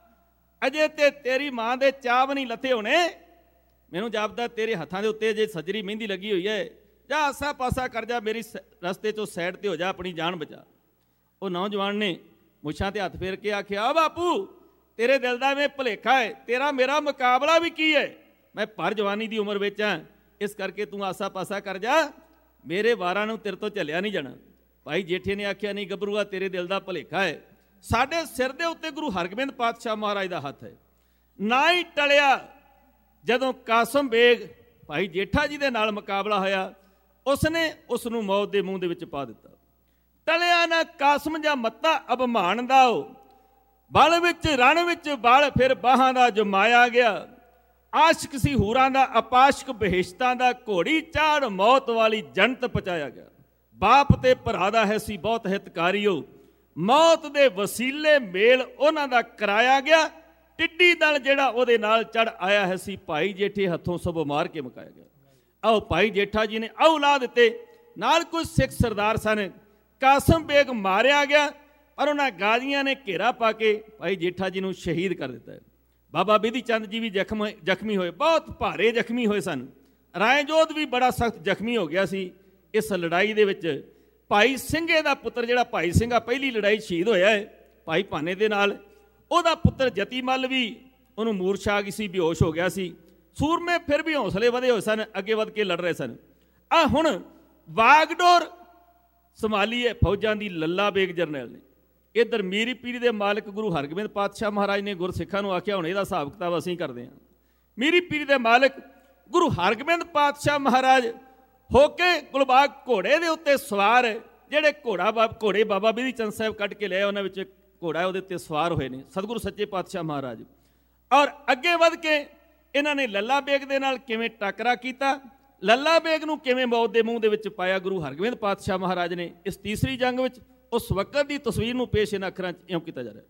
ਅਜੇ ਤੇ ਤੇਰੀ ਮਾਂ ਦੇ ਚਾਵ ਨਹੀਂ ਲੱਥੇ ਹੋਣੇ। ਮੈਨੂੰ ਜਾਪਦਾ ਤੇਰੇ ਹੱਥਾਂ ਦੇ ਉੱਤੇ ਜੇ ਸੱਜਰੀ ਮਹਿੰਦੀ ਲੱਗੀ ਹੋਈ ਹੈ, ਜਾ ਆਸਾ ਪਾਸਾ ਕਰ ਜਾ, ਮੇਰੀ ਰਸਤੇ 'ਚੋਂ ਸਾਈਡ 'ਤੇ ਹੋ ਜਾ, ਆਪਣੀ ਜਾਨ ਬਚਾ। ਉਹ ਨੌਜਵਾਨ ਨੇ ਮੁੱਛਾਂ 'ਤੇ ਹੱਥ ਫੇਰ ਕੇ ਆਖਿਆ, ਬਾਪੂ ਤੇਰੇ ਦਿਲ ਦਾ ਐਵੇਂ ਭੁਲੇਖਾ ਹੈ, ਤੇਰਾ ਮੇਰਾ ਮੁਕਾਬਲਾ ਵੀ ਕੀ ਹੈ? ਮੈਂ ਭਰ ਜਵਾਨੀ ਦੀ ਉਮਰ ਵਿੱਚ ਹਾਂ, ਇਸ ਕਰਕੇ ਤੂੰ ਆਸਾ ਪਾਸਾ ਕਰ ਜਾ, ਮੇਰੇ ਵਾਰਾਂ ਨੂੰ ਤੇਰੇ ਤੋਂ ਝੱਲਿਆ ਨਹੀਂ ਜਾਣਾ। ਭਾਈ ਜੇਠੇ ਨੇ ਆਖਿਆ, ਨਹੀਂ ਗੱਭਰੂਆ, ਤੇਰੇ ਦਿਲ ਦਾ ਭੁਲੇਖਾ ਹੈ, ਸਾਡੇ ਸਿਰ ਦੇ ਉੱਤੇ ਗੁਰੂ ਹਰਗੋਬਿੰਦ ਪਾਤਸ਼ਾਹ ਮਹਾਰਾਜ ਦਾ ਹੱਥ ਹੈ। ਨਾ ਹੀ ਟਲਿਆ ਜਦੋਂ ਕਾਸਮ ਬੇਗ ਭਾਈ ਜੇਠਾ ਜੀ ਦੇ ਨਾਲ ਮੁਕਾਬਲਾ ਹੋਇਆ, ਉਸਨੇ ਉਸ ਨੂੰ ਮੌਤ ਦੇ ਮੂੰਹ ਦੇ ਵਿੱਚ ਪਾ ਦਿੱਤਾ। ਟਲਿਆ ਨਾ ਕਾਸਮ ਜਾਂ ਮੱਤਾ ਅਭਿਮਾਨ ਦਾ, ਉਹ ਬਲ ਵਿੱਚ ਰਣ ਵਿੱਚ ਬਲ, ਫਿਰ ਬਾਹਾਂ ਦਾ ਜਮਾਇਆ ਗਿਆ। ਆਸ਼ਕ ਸੀ ਹੂਰਾਂ ਦਾ, ਅਪਾਸ਼ਕ ਬਹਿਸ਼ਤਾਂ ਦਾ, ਘੋੜੀ ਚਾੜ ਮੌਤ ਵਾਲੀ ਜੰਤ ਪਹੁੰਚਾਇਆ ਗਿਆ। ਬਾਪ ਤੇ ਭਰਾ ਦਾ ਹੈ ਸੀ ਬਹੁਤ ਹਿਤਕਾਰੀਓ, ਮੌਤ ਦੇ ਵਸੀਲੇ ਮੇਲ ਉਹਨਾਂ ਦਾ ਕਰਾਇਆ ਗਿਆ। ਟਿੱਡੀ ਦਲ ਜਿਹੜਾ ਉਹਦੇ ਨਾਲ ਚੜ ਆਇਆ ਹੈ ਸੀ, ਭਾਈ ਜੇਠੇ ਹੱਥੋਂ ਸਭ ਮਾਰ ਕੇ ਮੁਕਾਇਆ ਗਿਆ। ਆਓ ਭਾਈ ਜੇਠਾ ਜੀ ਨੇ ਔਲਾਦ ਦਿੱਤੇ, ਨਾਲ ਕੁਝ ਸਿੱਖ ਸਰਦਾਰ ਸਨ। ਕਾਸਮ ਬੇਗ ਮਾਰਿਆ ਗਿਆ, ਪਰ ਉਹਨਾਂ ਗਾਜ਼ੀਆਂ ਨੇ ਘੇਰਾ ਪਾ ਕੇ ਭਾਈ ਜੇਠਾ ਜੀ ਨੂੰ ਸ਼ਹੀਦ ਕਰ ਦਿੱਤਾ ਹੈ। ਬਾਬਾ ਬਿਧੀ ਚੰਦ ਜੀ ਵੀ ਜ਼ਖਮੀ ਹੋਏ, ਬਹੁਤ ਭਾਰੇ ਜ਼ਖਮੀ ਹੋਏ ਸਨ। ਰਾਏਜੋਧ ਵੀ ਬੜਾ ਸਖਤ ਜ਼ਖਮੀ ਹੋ ਗਿਆ ਸੀ ਇਸ ਲੜਾਈ ਦੇ ਵਿੱਚ। ਭਾਈ ਸਿੰਘੇ ਦਾ ਪੁੱਤਰ ਜਿਹੜਾ ਭਾਈ ਸਿੰਘਾ ਪਹਿਲੀ ਲੜਾਈ ਸ਼ਹੀਦ ਹੋਇਆ ਹੈ ਭਾਈ ਭਾਨੇ ਦੇ ਨਾਲ, ਉਹਦਾ ਪੁੱਤਰ ਜਤੀ ਮੱਲ ਵੀ ਉਹਨੂੰ ਮੂਰਛਾ ਆ ਗਈ ਸੀ, ਬੇਹੋਸ਼ ਹੋ ਗਿਆ ਸੀ। ਸੂਰਮੇ ਫਿਰ ਵੀ ਹੌਸਲੇ ਵਧੇ ਹੋਏ ਸਨ, ਅੱਗੇ ਵੱਧ ਕੇ ਲੜ ਰਹੇ ਸਨ। ਹੁਣ ਵਾਗਡੋਰ ਸੰਭਾਲੀ ਹੈ ਫੌਜਾਂ ਦੀ ਲੱਲਾ ਬੇਗ ਜਰਨੈਲ ਨੇ। ਇੱਧਰ ਮੀਰੀ ਪੀਰੀ ਦੇ ਮਾਲਕ ਗੁਰੂ ਹਰਗੋਬਿੰਦ ਪਾਤਸ਼ਾਹ ਮਹਾਰਾਜ ਨੇ ਗੁਰਸਿੱਖਾਂ ਨੂੰ ਆਖਿਆ, ਹੁਣ ਇਹਦਾ ਹਿਸਾਬ ਕਿਤਾਬ ਅਸੀਂ ਕਰਦੇ ਹਾਂ। ਮੀਰੀ ਪੀਰੀ ਦੇ ਮਾਲਕ ਗੁਰੂ ਹਰਗੋਬਿੰਦ ਪਾਤਸ਼ਾਹ ਮਹਾਰਾਜ ਹੋ ਕੇ ਗੁਲਬਾਗ ਘੋੜੇ ਦੇ ਉੱਤੇ ਸਵਾਰ, ਜਿਹੜੇ ਘੋੜੇ ਬਾਬਾ ਬਿਧੀ ਚੰਦ ਸਾਹਿਬ ਕੱਢ ਕੇ ਲਿਆ, ਉਹਨਾਂ ਵਿੱਚ ਘੋੜਾ ਉਹਦੇ ਉੱਤੇ ਸਵਾਰ ਹੋਏ ਨੇ ਸਤਿਗੁਰੂ ਸੱਚੇ ਪਾਤਸ਼ਾਹ ਮਹਾਰਾਜ। ਔਰ ਅੱਗੇ ਵੱਧ ਕੇ ਇਹਨਾਂ ਨੇ ਲੱਲਾ ਬੇਗ ਦੇ ਨਾਲ ਕਿਵੇਂ ਟੱਕਰਾ ਕੀਤਾ, ਲੱਲਾ ਬੇਗ ਨੂੰ ਕਿਵੇਂ ਮੌਤ ਦੇ ਮੂੰਹ ਦੇ ਵਿੱਚ ਪਾਇਆ ਗੁਰੂ ਹਰਗੋਬਿੰਦ ਪਾਤਸ਼ਾਹ ਮਹਾਰਾਜ ਨੇ। ਇਸ ਤੀਸਰੀ ਜੰਗ ਵਿੱਚ ਉਸ ਵਕਤ ਦੀ ਤਸਵੀਰ ਨੂੰ ਪੇਸ਼ ਇਹਨਾਂ ਅੱਖਰਾਂ 'ਚ ਇਉਂ ਕੀਤਾ ਜਾ ਰਿਹਾ।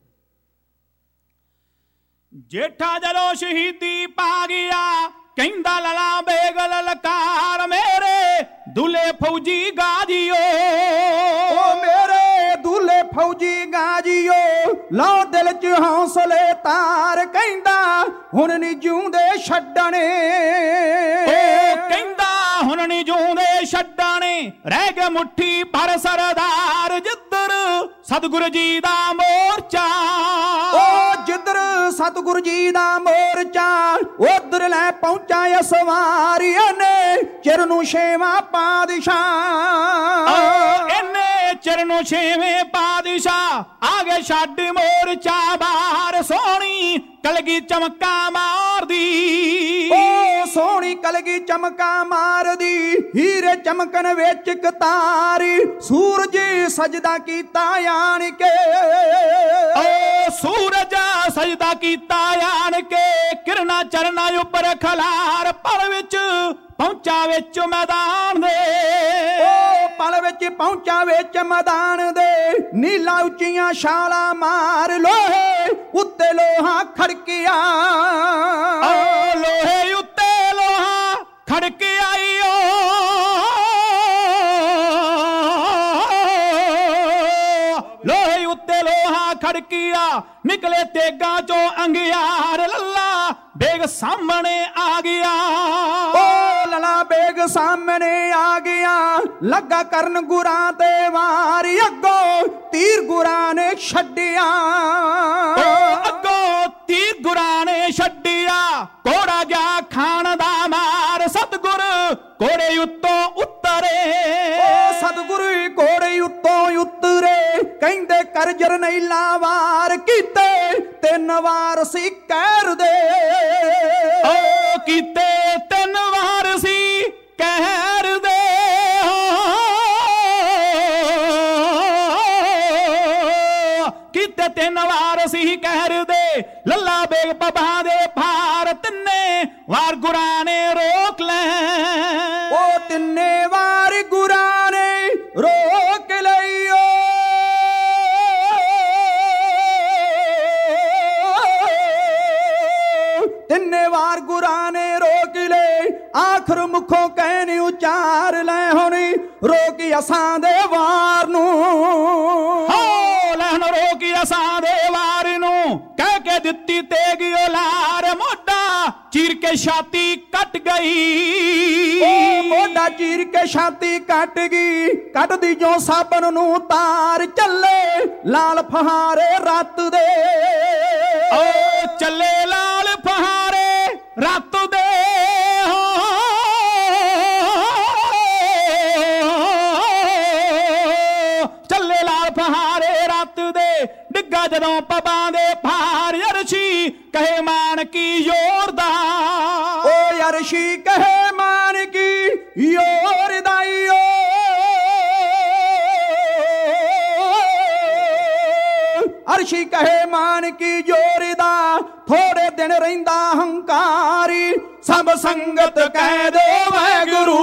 ਜੇਠਾ ਜਦੋਂ ਸ਼ਹੀਦੀ ਪਾ ਗਿਆ, ਕਹਿੰਦਾ ਲੱਲਾ ਬੇਗ ਲਲਕਾਰ, ਮੇਰੇ ਦੁੱਲੇ ਫੌਜੀ ਗਾਜੀਓ, ਓ ਮੇਰੇ ਦੁੱਲੇ ਫੌਜੀ ਗਾਜੀਓ, ਲਾਓ ਦਿਲ 'ਚ ਹੌਸਲੇ ਤਾਰ, ਕਹਿੰਦਾ ਹੁਣ ਨਹੀਂ ਜਿਉਂਦੇ ਛੱਡਣੇ, ਓ ਕਹਿੰਦਾ ਹੁਣ ਨਹੀਂ ਜਿਉਂਦੇ ਛੱਡਣੇ, ਰਹਿ ਗਏ ਮੁੱਠੀ ਭਰ ਸਰਦਾਰ, ਜਿੱਧਰ ਸਤਿਗੁਰੂ ਜੀ ਦਾ ਮੋਰਚਾ, ਓ ਜਿੱਧਰ ਸਤਿਗੁਰੂ ਜੀ ਦਾ ਮੋਰਚਾ, ਉਧਰ ਲੈ ਪਹੁੰਚਾ ਇਸ ਵਾਰੀ ਨੇ ਚਿਰ ਨੂੰ ਛੇਵਾਂ ਪਾਤਸ਼ਾਹ, ਇਹਨੇ ਚਿਰ ਨੂੰ ਛੇਵੇਂ ਪਾਤਸ਼ਾਹ ਆ ਗਏ ਛੱਡ ਮੋਰਚਾ ਬਾਹਰ, ਸੋਹਣੀ ਕਲਗੀ ਚਮਕਾ ਮਾਰਦੀ, ਓ ਸੋਹਣੀ ਕਲਗੀ ਚਮਕਾ ਮਾਰਦੀ, ਹੀਰੇ ਚਮਕਣ ਵਿੱਚ ਕਤਾਰੀ, ਸੂਰਜ ਸਜਦਾ ਕੀਤਾ ਆਣ ਕੇ, ਓ ਸੂਰਜ ਸਜਦਾ ਕੀਤਾ ਆਣ ਕੇ, ਕਿਰਨਾਂ ਚਰਨਾਂ ਉੱਪਰ ਖਲਾਰ, ਪਲ ਵਿੱਚ ਪਹੁੰਚਾ ਵਿੱਚ ਮੈਦਾਨ ਦੇ, ਓ ਪਲ ਵਿੱਚ ਪਹੁੰਚਾ ਵਿੱਚ ਮੈਦਾਨ ਦੇ, ਨੀਲਾ ਉੱਚੀਆਂ ਛਾਲਾਂ ਮਾਰ, ਲੋਹੇ ਉੱਤੇ ਲੋਹਾ ਖੜਕਿਆ, ਓ ਲੋਹੇ ਉੱਤੇ ਲੋਹਾ ਖੜਕਿਆ ਓ, ਲੋਹੇ ਉੱਤੇ ਲੋਹਾ ਖੜਕਿਆ, ਨਿਕਲੇ ਤੇਗਾਂ ਚੋਂ ਅੰਗਿਆਰ, ਲੱਲਾ ਬੇਗ ਸਾਹਮਣੇ ਆ ਗਿਆ, ਓ ਲੱਲਾ ਬੇਗ ਸਾਹਮਣੇ ਆ ਗਿਆ, ਲੱਗਾ ਕਰਨ ਗੁਰਾਂ ਤੇ ਵਾਰ, ਅੱਗੋਂ ਤੀਰ ਗੁਰਾਂ ਨੇ ਛੱਡਿਆ, ਅੱਗੋਂ ਤੀਰ ਗੁਰਾਂ ਨੇ ਛੱਡਿਆ, ਘੋੜਾ ਗਿਆ ਖਾਣ ਦਾ ਮਾਰ, ਸਤਿਗੁਰ ਘੋੜੇ ਉੱਤੋਂ ਉੱਤਰ ਮਾਰੇ। ਉਹ ਸਤਿਗੁਰੂ ਘੋੜੇ ਉੱਤੋਂ ਉਤਰੇ ਕਹਿੰਦੇ ਕਰ ਜਰਨੈਲਾ ਵਾਰ ਕੀਤੇ 3 ਵਾਰ ਸੀ ਕਹਿਰ ਦੇ। ਉਹ ਕੀਤੇ 3 ਵਾਰ ਸੀ ਕਹਿਰ ਦੇ। ਕੀਤੇ 3 ਵਾਰ ਸੀ ਕਹਿਰ ਦੇ। ਲੱਲਾ ਬੇਗ ਪਬਾਂ ਦੇ ਭਾਰ 3 ਵਾਰ ਗੁਰਾਂ ਨੇ ਰੋਕ ਲੈ। ਉਹ 3 ਵਾਰ ਗੁਰਾਂ ਨੇ ਰੋਕ ਲਈਓ। ਤਿੰਨੇ ਵਾਰ ਗੁਰਾਂ ਨੇ ਰੋਕ ਲੈ। ਆਖਰ ਮੁਖੋਂ ਕਹਿਣ ਉਚਾਰ ਲੈ ਹੁਣੀ ਰੋਕੀ ਅਸਾਂ ਦੇ ਵਾਰ ਨੂੰ। ਹੋ ਲੈਣ ਰੋਕੀ ਅਸਾਂ ਦੇ ਵਾਰ ਨੂੰ ਕਹਿ ਕੇ ਦਿੱਤੀ ਤੇਗ ਉਲਾਰ। ਮੋਢਾ ਚੀਰ ਕੇ ਛਾਤੀ ਕੱਟ ਗਈ। ਉਹ ਮੋਢਾ ਚੀਰ ਕੇ ਛਾਤੀ ਕੱਟ ਗਈ। ਕੱਟਦੀ ਜੋ ਸਾਬਣ ਨੂੰ ਤਾਰ ਚੱਲੇ ਲਾਲ ਫਹਾਰੇ ਰੱਤ ਦੇ। ਓ ਚੱਲੇ ਲਾਲ ਫਹਾਰੇ ਰੱਤ ਦੇ। ਚੱਲੇ ਲਾਲ ਫਹਾਰੇ ਰੱਤ ਦੇ। ਡਿੱਗਾ ਜਦੋਂ ਪਬਾਂ ਦੇ ਭਾਰ ਅਰਸ਼ੀ ਕਹੇ ਮਾਨ ਕੀ ਜ਼ੋਰ ਦਾ। ਓ ਅਰਸ਼ੀ ਕਹੇ ਮਾਨ ਕੀ ਜ਼ੋਰ ਦਾ। ਅਰਸ਼ੀ ਕਹੇ ਮਾਨ ਕੀ ਜ਼ੋਰ ਦਾ। ਥੋੜੇ ਦਿਨ ਰਹਿੰਦਾ ਹੰਕਾਰੀ ਸਭ ਸੰਗਤ ਕਹਿ ਦੇ ਵਾਹਿਗੁਰੂ।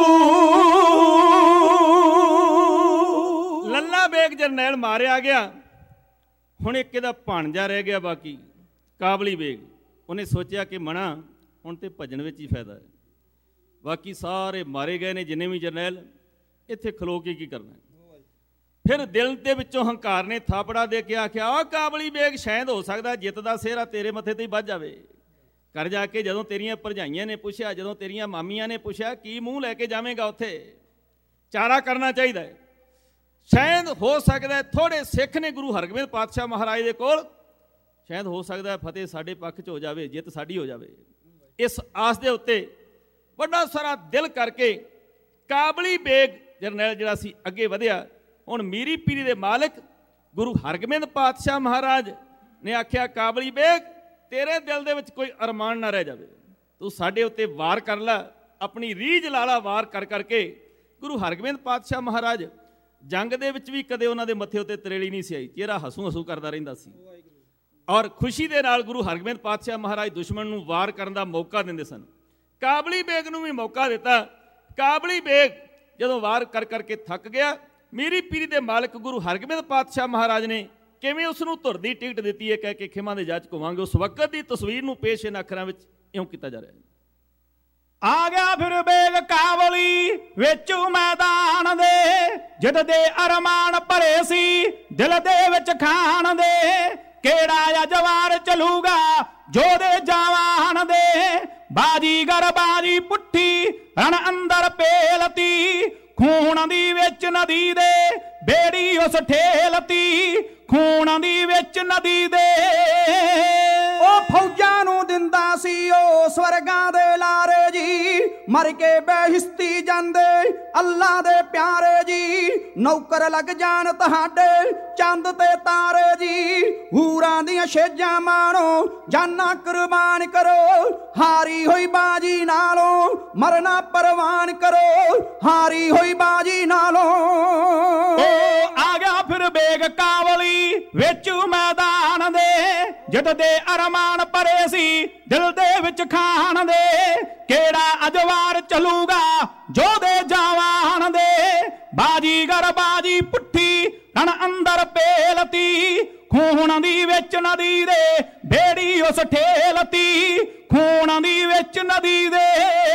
ਲੱਲਾ ਬੇਗ ਜਰਨੈਲ ਮਾਰਿਆ ਗਿਆ। ਹੁਣ ਇੱਕ ਇਹਦਾ ਭਾਣਜਾ ਰਹਿ ਗਿਆ ਬਾਕੀ, ਕਾਬਲੀ ਬੇਗ। ਉਹਨੇ ਸੋਚਿਆ ਕਿ ਮਣਾ ਹੁਣ ਤੇ ਭਜਨ ਵਿੱਚ ਹੀ ਫਾਇਦਾ ਹੈ। ਬਾਕੀ ਸਾਰੇ ਮਾਰੇ ਗਏ ਨੇ ਜਿੰਨੇ ਵੀ ਜਰਨੈਲ। ਇੱਥੇ ਖਲੋ ਕੇ ਕੀ ਕਰਨਾ। ਫਿਰ ਦਿਲ ਦੇ ਵਿੱਚੋਂ ਹੰਕਾਰ ਨੇ ਥਾਪੜਾ ਦੇ ਕੇ ਆਖਿਆ ਆ ਕਾਬਲੀ ਬੇਗ ਸ਼ਾਇਦ ਹੋ ਸਕਦਾ ਜਿੱਤ ਦਾ ਸਿਹਰਾ ਤੇਰੇ ਮੱਥੇ ਤੇ ਹੀ ਵੱਜ ਜਾਵੇ। ਕਰ ਜਾ ਕੇ ਜਦੋਂ ਤੇਰੀਆਂ ਭਰਜਾਈਆਂ ਨੇ ਪੁੱਛਿਆ, ਜਦੋਂ ਤੇਰੀਆਂ ਮਾਮੀਆਂ ਨੇ ਪੁੱਛਿਆ ਕੀ ਮੂੰਹ ਲੈ ਕੇ ਜਾਵੇਂਗਾ ਉੱਥੇ, ਚਾਰਾ ਕਰਨਾ ਚਾਹੀਦਾ ਹੈ। ਸ਼ਾਇਦ ਹੋ ਸਕਦਾ ਥੋੜੇ ਸਿੱਖ ਨੇ ਗੁਰੂ ਹਰਗੋਬਿੰਦ ਪਾਤਸ਼ਾਹ ਮਹਾਰਾਜ ਦੇ ਕੋਲ, ਸ਼ਾਇਦ ਹੋ ਸਕਦਾ ਫਤਿਹ ਸਾਡੇ ਪੱਖ 'ਚ ਹੋ ਜਾਵੇ, ਜਿੱਤ ਸਾਡੀ ਹੋ ਜਾਵੇ। ਇਸ ਆਸ ਦੇ ਉੱਤੇ ਵੱਡਾ ਸਾਰਾ ਦਿਲ ਕਰਕੇ ਕਾਬਲੀ ਬੇਗ ਜਰਨੈਲ ਜਿਹੜਾ ਸੀ ਅੱਗੇ ਵਧਿਆ। ਹੁਣ ਮੀਰੀ ਪੀਰੀ ਦੇ ਮਾਲਕ ਗੁਰੂ ਹਰਗੋਬਿੰਦ ਪਾਤਸ਼ਾਹ ਮਹਾਰਾਜ ਨੇ ਆਖਿਆ ਕਾਬਲੀ ਬੇਗ ਤੇਰੇ ਦਿਲ ਦੇ ਵਿੱਚ ਕੋਈ ਅਰਮਾਨ ਨਾ ਰਹਿ ਜਾਵੇ, ਤੂੰ ਸਾਡੇ ਉੱਤੇ ਵਾਰ ਕਰ ਲੈ, ਆਪਣੀ ਰੀਝ ਲਾਲਾ ਵਾਰ ਕਰ ਕਰਕੇ। ਗੁਰੂ ਹਰਗੋਬਿੰਦ ਪਾਤਸ਼ਾਹ ਮਹਾਰਾਜ ਜੰਗ ਦੇ ਵਿੱਚ ਵੀ ਕਦੇ ਉਹਨਾਂ ਦੇ ਮੱਥੇ ਉੱਤੇ ਤਰੇੜੀ ਨਹੀਂ ਸੀ ਆਈ, ਚਿਹਰਾ ਹਸੂ ਹਸੂ ਕਰਦਾ ਰਹਿੰਦਾ ਸੀ। ਔਰ ਖੁਸ਼ੀ ਦੇ ਨਾਲ ਗੁਰੂ ਹਰਗੋਬਿੰਦ ਪਾਤਸ਼ਾਹ ਮਹਾਰਾਜ ਦੁਸ਼ਮਣ ਨੂੰ ਵਾਰ ਕਰਨ ਦਾ ਮੌਕਾ ਦਿੰਦੇ ਸਨ। ਕਾਬਲੀ ਬੇਗ ਨੂੰ ਵੀ ਮੌਕਾ ਦਿੱਤਾ। ਕਾਬਲੀ ਬੇਗ ਜਦੋਂ ਵਾਰ ਕਰ ਕਰਕੇ ਥੱਕ ਗਿਆ, ਮੀਰੀ ਪੀਰੀ ਦੇ ਮਾਲਕ ਗੁਰੂ ਹਰਗੋਬਿੰਦ ਪਾਤਸ਼ਾਹ ਮਹਾਰਾਜ ਨੇ ਕਿਵੇਂ ਉਸ ਨੂੰ ਧੁਰ ਦੀ ਟਿਕਟ ਦਿੱਤੀ ਹੈ ਕਹਿ ਕੇ ਖਿਮਾ ਦੇ ਜੱਜ ਘੁਮਾਂਗੇ। ਉਸ ਵਕਤ ਦੀ ਤਸਵੀਰ ਨੂੰ ਪੇਸ਼ ਇਹਨਾਂ ਅੱਖਰਾਂ ਵਿੱਚ ਇਉਂ ਕੀਤਾ ਜਾ ਰਿਹਾ ਹੈ। ਆ ਗਿਆ ਫਿਰ ਬੇਗ ਕਾਬਲੀ ਵਿੱਚ ਮੈਦਾਨ ਦੇ, ਜਿੱਦ ਦੇ ਅਰਮਾਨ ਭਰੇ ਸੀ ਦਿਲ ਦੇ ਵਿੱਚ ਖਾਨ ਦੇ। ਕਿਹੜਾ ਜਵਾਰ ਚਲੂਗਾ ਜੋਦੇ ਜਵਾਨ ਦੇ, ਬਾਜੀਗਰ ਬਾਜੀ ਪੁੱਠੀ ਰਣ ਅੰਦਰ ਪੇਲਤੀ। ਖੂਨ ਦੀ ਵਿੱਚ ਨਦੀ ਦੇ ਬੇੜੀ ਉਸ ਠੇਲਤੀ, ਖੂਨ ਦੀ ਵਿੱਚ ਨਦੀ ਦੇ। ਉਹ ਫੌਜਾਂ ਨੂੰ ਦਿੰਦਾ ਸੀ ਉਹ ਸਵਰਗਾਂ ਦੇ ਲਾਰੇ ਜੀ, ਮਰ ਕੇ ਬਹਿਸ਼ਤੀ ਜਾਂਦੇ ਅੱਲਾ ਦੇ ਪਿਆਰੇ ਜੀ। ਨੌਕਰ ਲੱਗ ਜਾਣ ਤੁਹਾਡੇ ਚੰਦ ਤੇ ਤਾਰੇ ਜੀ, ਹੂਰਾਂ ਦੀਆਂ ਛੇਜਾਂ ਮਾਣੋ ਜਾਨਾਂ ਕੁਰਬਾਨ ਕਰੋ। ਹਾਰੀ ਹੋਈ ਬਾਜੀ ਨਾਲੋਂ ਮਰਨਾ ਪਰਵਾਨ ਕਰੋ, ਹਾਰੀ ਹੋਈ ਬਾਜੀ ਨਾਲੋਂ। ਉਹ ਆ ਗਿਆ ਫਿਰ ਬੇਗ ਕਾਬਲੀ ਵਿੱਚ ਮੈਦਾਨ ਦੇ, ਜਿੱਦ ਦੇ ਅਰਮਾਨ ਭਰੇ ਸੀ ਦਿਲ ਦੇ ਵਿੱਚ ਖਾਨ ਦੇ। ਕਿਹੜਾ ਅਜਵਾਰ ਚਲੂਗਾ ਜੋਦੇ ਜਵਾਨ ਦੇ, ਬਾਜੀਗਰ ਬਾਜੀ ਪੁੱਠੀ ਰਣ ਅੰਦਰ ਪੇਲਤੀ। ਖੂਨ ਦੀ ਵਿੱਚ ਨਦੀ ਦੇ ਬੇੜੀ ਉਸ ਠੇਲਤੀ, ਖੂਨ ਦੀ ਵਿੱਚ ਨਦੀ ਦੇ।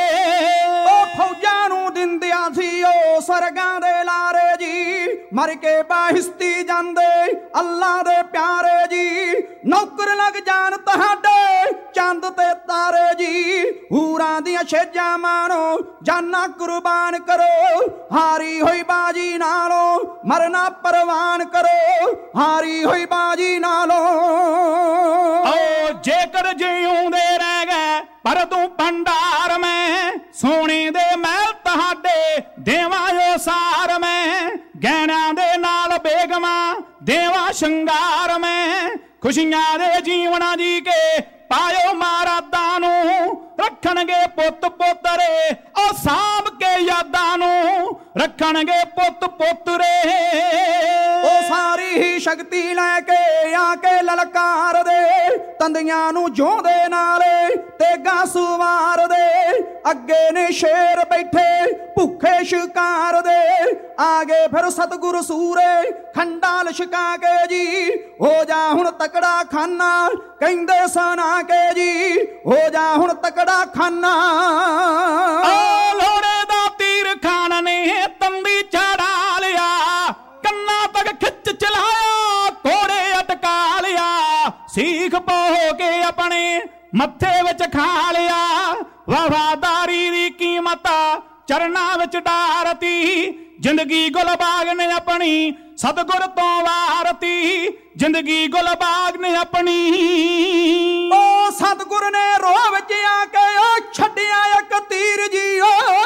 ਉਹ ਫੌਜਾਂ ਨੂੰ ਦਿੰਦਿਆਂ ਸੀ ਉਹ ਸਵਰਗਾਂ ਦੇ ਲਾਰੇ ਜੀ, ਮਰ ਕੇ ਬਹਿਸ਼ਤੀ ਜਾਂਦੇ ਅੱਲਾ ਦੇ ਪਿਆਰੇ ਜੀ। ਨੌਕਰ ਲੱਗ ਜਾਣ ਤੁਹਾਡੇ ਚੰਦ ਤੇ ਤਾਰੇ ਜੀ, ਹੂਰਾਂ ਦੀਆਂ ਛੇਜਾਂ ਮਾਣੋ ਜਾਨਾਂ ਕੁਰਬਾਨ ਕਰੋ। ਹਾਰੀ ਹੋਈ ਬਾਜੀ ਨਾਲੋਂ ਮਰਨਾ ਪਰਵਾਨ ਕਰੋ, ਹਾਰੀ ਹੋਈ ਬਾਜੀ ਨਾਲੋਂ। ਓ ਜੇਕਰ ਜਿਉਂਦੇ ਰਹਿ ਗਏ ਪਰ ਤੂੰ ਭੰਡਾਰ ਮੈਂ, ਸੋਨੇ ਦੇ ਮਹਿਲ ਤੁਹਾਡੇ ਦੇਵਾਂ ਜੋ ਸਾਰ ਮੈਂ ਗਹਿਣਿਆਂ ਦੇ ਨਾਲ ਬੇਗਮਾਂ ਦੇਵਾ ਸ਼ਿੰਗਾਰ ਮੈਂ ਖੁਸ਼ੀਆਂ ਦੇ ਜੀਵਨਾਂ ਜੀ ਕੇ ਪਾਇਓ ਮਹਾਰਾਜਾਂ ਨੂੰ ਰੱਖਣਗੇ ਪੁੱਤ ਪੋਤਰੇ ਉਹ ਸਾਂਭ ਕੇ ਯਾਦਾਂ ਨੂੰ ਰੱਖਣਗੇ ਪੁੱਤ ਪੋਤਰੇ ਉਹ ਸਾਰੀ ਹੀ ਸ਼ਕਤੀ ਲੈ ਕੇ ਆ ਕੇ ਲਲਕਾਰ ਦੇ ਤੰਦੀਆਂ ਨੂੰ ਜਿਉਂਦੇ ਨਾਲੇ ਤੇਗਾ ਸੁਵਾਰ ਦੇ ਅੱਗੇ ਨੇ ਸ਼ੇਰ ਬੈਠੇ ਭੁੱਖੇ ਸ਼ਿਕਾਰ ਦੇ ਆਗੇ ਫਿਰ ਸਤਿਗੁਰ ਸੂਰੇ ਖੰਡਾ ਲਿਸ਼ਕਾ ਕੇ ਜੀ ਹੋ ਜਾ ਹੁਣ ਤਕੜਾ ਖਾਨਾ ਕਹਿੰਦੇ ਸਨਾ ਕੇ ਜੀ ਹੋ ਜਾ ਹੁਣ ਤਕੜਾ ਖਾਨਾ ਲੋੜੇ ਦਾ ਤੀਰ ਖਾਨ ਨੇ ਤੰਦੀ ਚੜਾ ਲਿਆ ਕੰਨਾਂ ਤੱਕ ਖਿੱਚ ਚਲਾਇਆ ਘੋੜੇ ਅਟਕਾ ਲਿਆ ਸੀਖ ਪੋ ਕੇ ਆਪਣੇ ਮੱਥੇ ਵਿੱਚ ਖਾ ਲਿਆ ਵਫਾਦਾਰੀ ਦੀ ਕੀਮਤ ਚਰਨਾਂ ਵਿੱਚ ਡਾਰਤੀ ਜ਼ਿੰਦਗੀ ਗੁਲਬਾਗ ਨੇ ਆਪਣੀ ਸਤਿਗੁਰ ਤੋਂ ਵਾਰਤੀ ਜ਼ਿੰਦਗੀ ਗੁਲਬਾਗ ਨੇ ਆਪਣੀ ਉਹ ਸਤਿਗੁਰ ਨੇ ਰੋਹ ਵਿੱਚ ਆ ਕੇ ਉਹ ਛੱਡਿਆ ਇੱਕ ਤੀਰ ਜੀ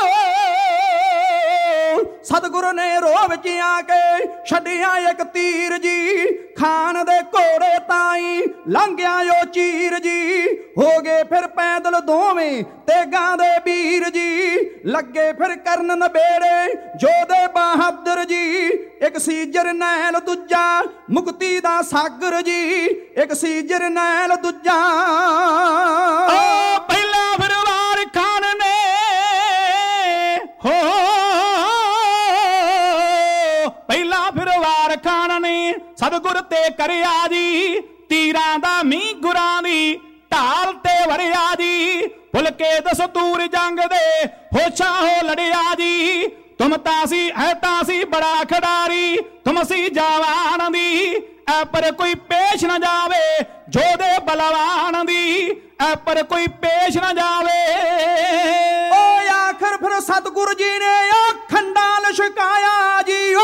ਸਤਿਗੁਰ ਨੇ ਰੋਹ ਵਿੱਚ ਆ ਕੇ ਛੱਡਿਆ ਇੱਕ ਤੀਰ ਜੀ ਖਾਨ ਦੇ ਘੋੜੇ ਤਾਈ ਲੰਘਿਆ ਉਹ ਚੀਰ ਜੀ ਹੋ ਗਏ ਫਿਰ ਪੈਦਲ ਦੋਵੇਂ ਤੇਗਾਂ ਦੇ ਵੀਰ ਜੀ ਲੱਗੇ ਫਿਰ ਕਰਨ ਨਬੇੜੇ ਜੋਧੇ ਬਹਾਦਰ ਜੀ ਇੱਕ ਸੀ ਜਰਨੈਲ ਦੂਜਾ ਮੁਕਤੀ ਦਾ ਸਾਗਰ ਜੀ ਇੱਕ ਸੀ ਜਰਨੈਲ ਦੂਜਾ ਪਹਿਲਾ ਫਿਰ ਵਾਰ ਖਾਨ ਨੇ ਹੋ ਪਹਿਲਾ ਫਿਰ ਵਾਰ ਖਾਨ ਨੇ ਸਤਿਗੁਰ ਤੇ ਕਰਿਆ ਜੀ ਤੀਰਾਂ ਦਾ ਮੀਂਹ ਗੁਰਾਂ ਦੀ ਢਾਲ ਤੇ ਵਰਿਆ ਜੀ ਭੁੱਲ ਕੇ ਦਸਤੂਰ ਜੰਗ ਦੇ ਹੋਸ਼ਾਂ ਹੋ ਲੜਿਆ ਜੀ ਤੁਮ ਤਾਂ ਸੀ ਹੈ ਤਾਂ ਸੀ ਬੜਾ ਖਿਡਾਰੀ ਤੁਮ ਸੀ ਜਵਾਨ ਦੀ ਐ ਪਰ ਕੋਈ ਪੇਸ਼ ਨਾ ਜਾਵੇ ਜੋਧੇ ਬਲਵਾਨ ਦੀ ਐ ਪਰ ਕੋਈ ਪੇਸ਼ ਨਾ ਜਾਵੇ ਓ ਆਖਰ ਫਿਰ ਸਤਿਗੁਰ ਜੀ ਨੇ ਉਹ ਖੰਡਾ ਲਿਸ਼ਕਾਇਆ ਜੀ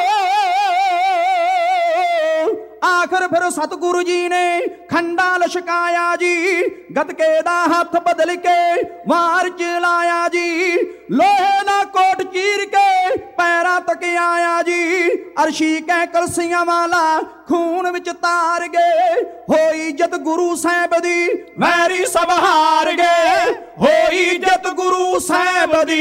ਆਖਰ ਫਿਰ ਸਤਿਗੁਰੂ ਜੀ ਨੇ ਖੰਡਾ ਲਿਸ਼ਕਾਇਆ ਜੀ ਗਤਕੇ ਦਾ ਹੱਥ ਬਦਲ ਕੇ ਵਾਰ ਚਲਾਇਆ ਜੀ ਲੋਹੇ ਦਾ ਕੋਟ ਚੀਰ ਕੇ ਪੈਰਾਂ ਤੱਕ ਆਇਆ ਜੀ ਅਰਸ਼ੀ ਕਹਿ ਕਲਸੀਆਂ ਵਾਲਾ ਖੂਨ ਵਿੱਚ ਤਾਰ ਗਏ ਹੋਈ ਜਿੱਤ ਗੁਰੂ ਸਾਹਿਬ ਦੀ ਵੈਰੀ ਸਭ ਹਾਰ ਗਏ ਹੋਈ ਜਿੱਤ ਗੁਰੂ ਸਾਹਿਬ ਦੀ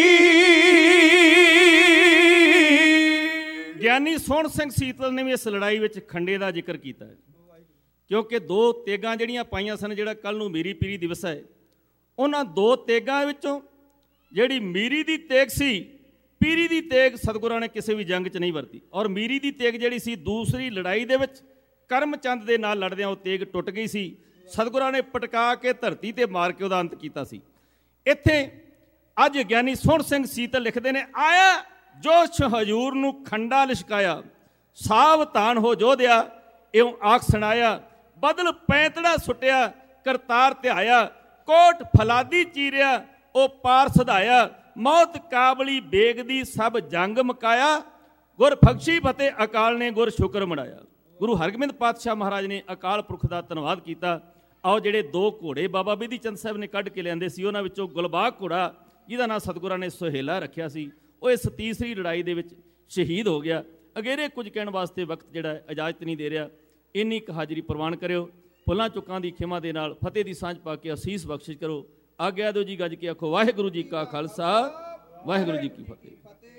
ਗਿਆਨੀ ਸੋਹਣ ਸਿੰਘ ਸੀਤਲ ਨੇ ਵੀ ਇਸ ਲੜਾਈ ਵਿੱਚ ਖੰਡੇ ਦਾ ਜ਼ਿਕਰ ਕੀਤਾ ਹੈ ਕਿਉਂਕਿ ਦੋ ਤੇਗਾਂ ਜਿਹੜੀਆਂ ਪਾਈਆਂ ਸਨ ਜਿਹੜਾ ਕੱਲ ਨੂੰ ਮੀਰੀ ਪੀਰੀ ਦਿਵਸ ਹੈ ਉਹਨਾਂ ਦੋ ਤੇਗਾਂ ਵਿੱਚੋਂ ਜਿਹੜੀ ਮੀਰੀ ਦੀ ਤੇਗ ਸੀ ਪੀਰੀ ਦੀ ਤੇਗ ਸਤਿਗੁਰਾਂ ਨੇ ਕਿਸੇ ਵੀ ਜੰਗ 'ਚ ਨਹੀਂ ਵਰਤੀ ਔਰ ਮੀਰੀ ਦੀ ਤੇਗ ਜਿਹੜੀ ਸੀ ਦੂਸਰੀ ਲੜਾਈ ਦੇ ਵਿੱਚ ਕਰਮਚੰਦ ਦੇ ਨਾਲ ਲੜਦਿਆਂ ਉਹ ਤੇਗ ਟੁੱਟ ਗਈ ਸੀ ਸਤਿਗੁਰਾਂ ਨੇ ਪਟਕਾ ਕੇ ਧਰਤੀ ਤੇ ਮਾਰ ਕੇ ਉਹਦਾ ਅੰਤ ਕੀਤਾ ਸੀ ਇੱਥੇ ਅੱਜ ਗਿਆਨੀ ਸੋਹਣ ਸਿੰਘ ਸੀਤਲ ਲਿਖਦੇ ਨੇ ਆਇਆ ਜੋਸ਼ ਹਜੂਰ ਨੂੰ ਖੰਡਾ ਲਿਸ਼ਕਾਇਆ ਸਾਵਧਾਨ ਹੋ ਜੋਧਿਆ ਇਉਂ ਆਖ ਸੁਣਾਇਆ ਬਦਲ ਪੈਂਤੜਾ ਸੁੱਟਿਆ ਕਰਤਾਰ ਧਿਆਇਆ ਕੋਟ ਫਲਾਦੀ ਚੀਰਿਆ ਉਹ ਪਾਰ ਸਧਾਇਆ ਮੌਤ ਕਾਬਲੀ ਬੇਗ ਦੀ ਸਭ ਜੰਗ ਮਕਾਇਆ ਗੁਰ ਬਖਸ਼ੀ ਫਤਿਹ ਅਕਾਲ ਨੇ ਗੁਰ ਸ਼ੁਕਰ ਮਨਾਇਆ ਗੁਰੂ ਹਰਗੋਬਿੰਦ ਪਾਤਸ਼ਾਹ ਮਹਾਰਾਜ ਨੇ ਅਕਾਲ ਪੁਰਖ ਦਾ ਧੰਨਵਾਦ ਕੀਤਾ ਆਓ ਜਿਹੜੇ ਦੋ ਘੋੜੇ ਬਾਬਾ ਬਿਧੀ ਚੰਦ ਸਾਹਿਬ ਨੇ ਕੱਢ ਕੇ ਲਿਆਂਦੇ ਸੀ ਉਹਨਾਂ ਵਿੱਚੋਂ ਗੁਲਬਾਗ ਘੋੜਾ ਜਿਹਦਾ ਨਾਂ ਸਤਿਗੁਰਾਂ ਨੇ ਸੁਹੇਲਾ ਰੱਖਿਆ ਸੀ ਉਹ ਇਸ ਤੀਸਰੀ ਲੜਾਈ ਦੇ ਵਿੱਚ ਸ਼ਹੀਦ ਹੋ ਗਿਆ ਅਗੇਰੇ ਕੁਝ ਕਹਿਣ ਵਾਸਤੇ ਵਕਤ ਜਿਹੜਾ ਇਜਾਜ਼ਤ ਨਹੀਂ ਦੇ ਰਿਹਾ ਇੰਨੀ ਕੁ ਹਾਜ਼ਰੀ ਪ੍ਰਵਾਨ ਕਰਿਓ ਭੁੱਲਾਂ ਚੁੱਕਾਂ ਦੀ ਖਿਮਾ ਦੇ ਨਾਲ ਫਤਿਹ ਦੀ ਸਾਂਝ ਪਾ ਕੇ ਅਸੀਸ ਬਖਸ਼ਿਸ਼ ਕਰੋ ਆਗਿਆ ਦਿਓ ਜੀ ਗੱਜ ਕੇ ਆਖੋ ਵਾਹਿਗੁਰੂ ਜੀ ਕਾ ਖਾਲਸਾ ਵਾਹਿਗੁਰੂ ਜੀ ਕੀ ਫਤਿਹ।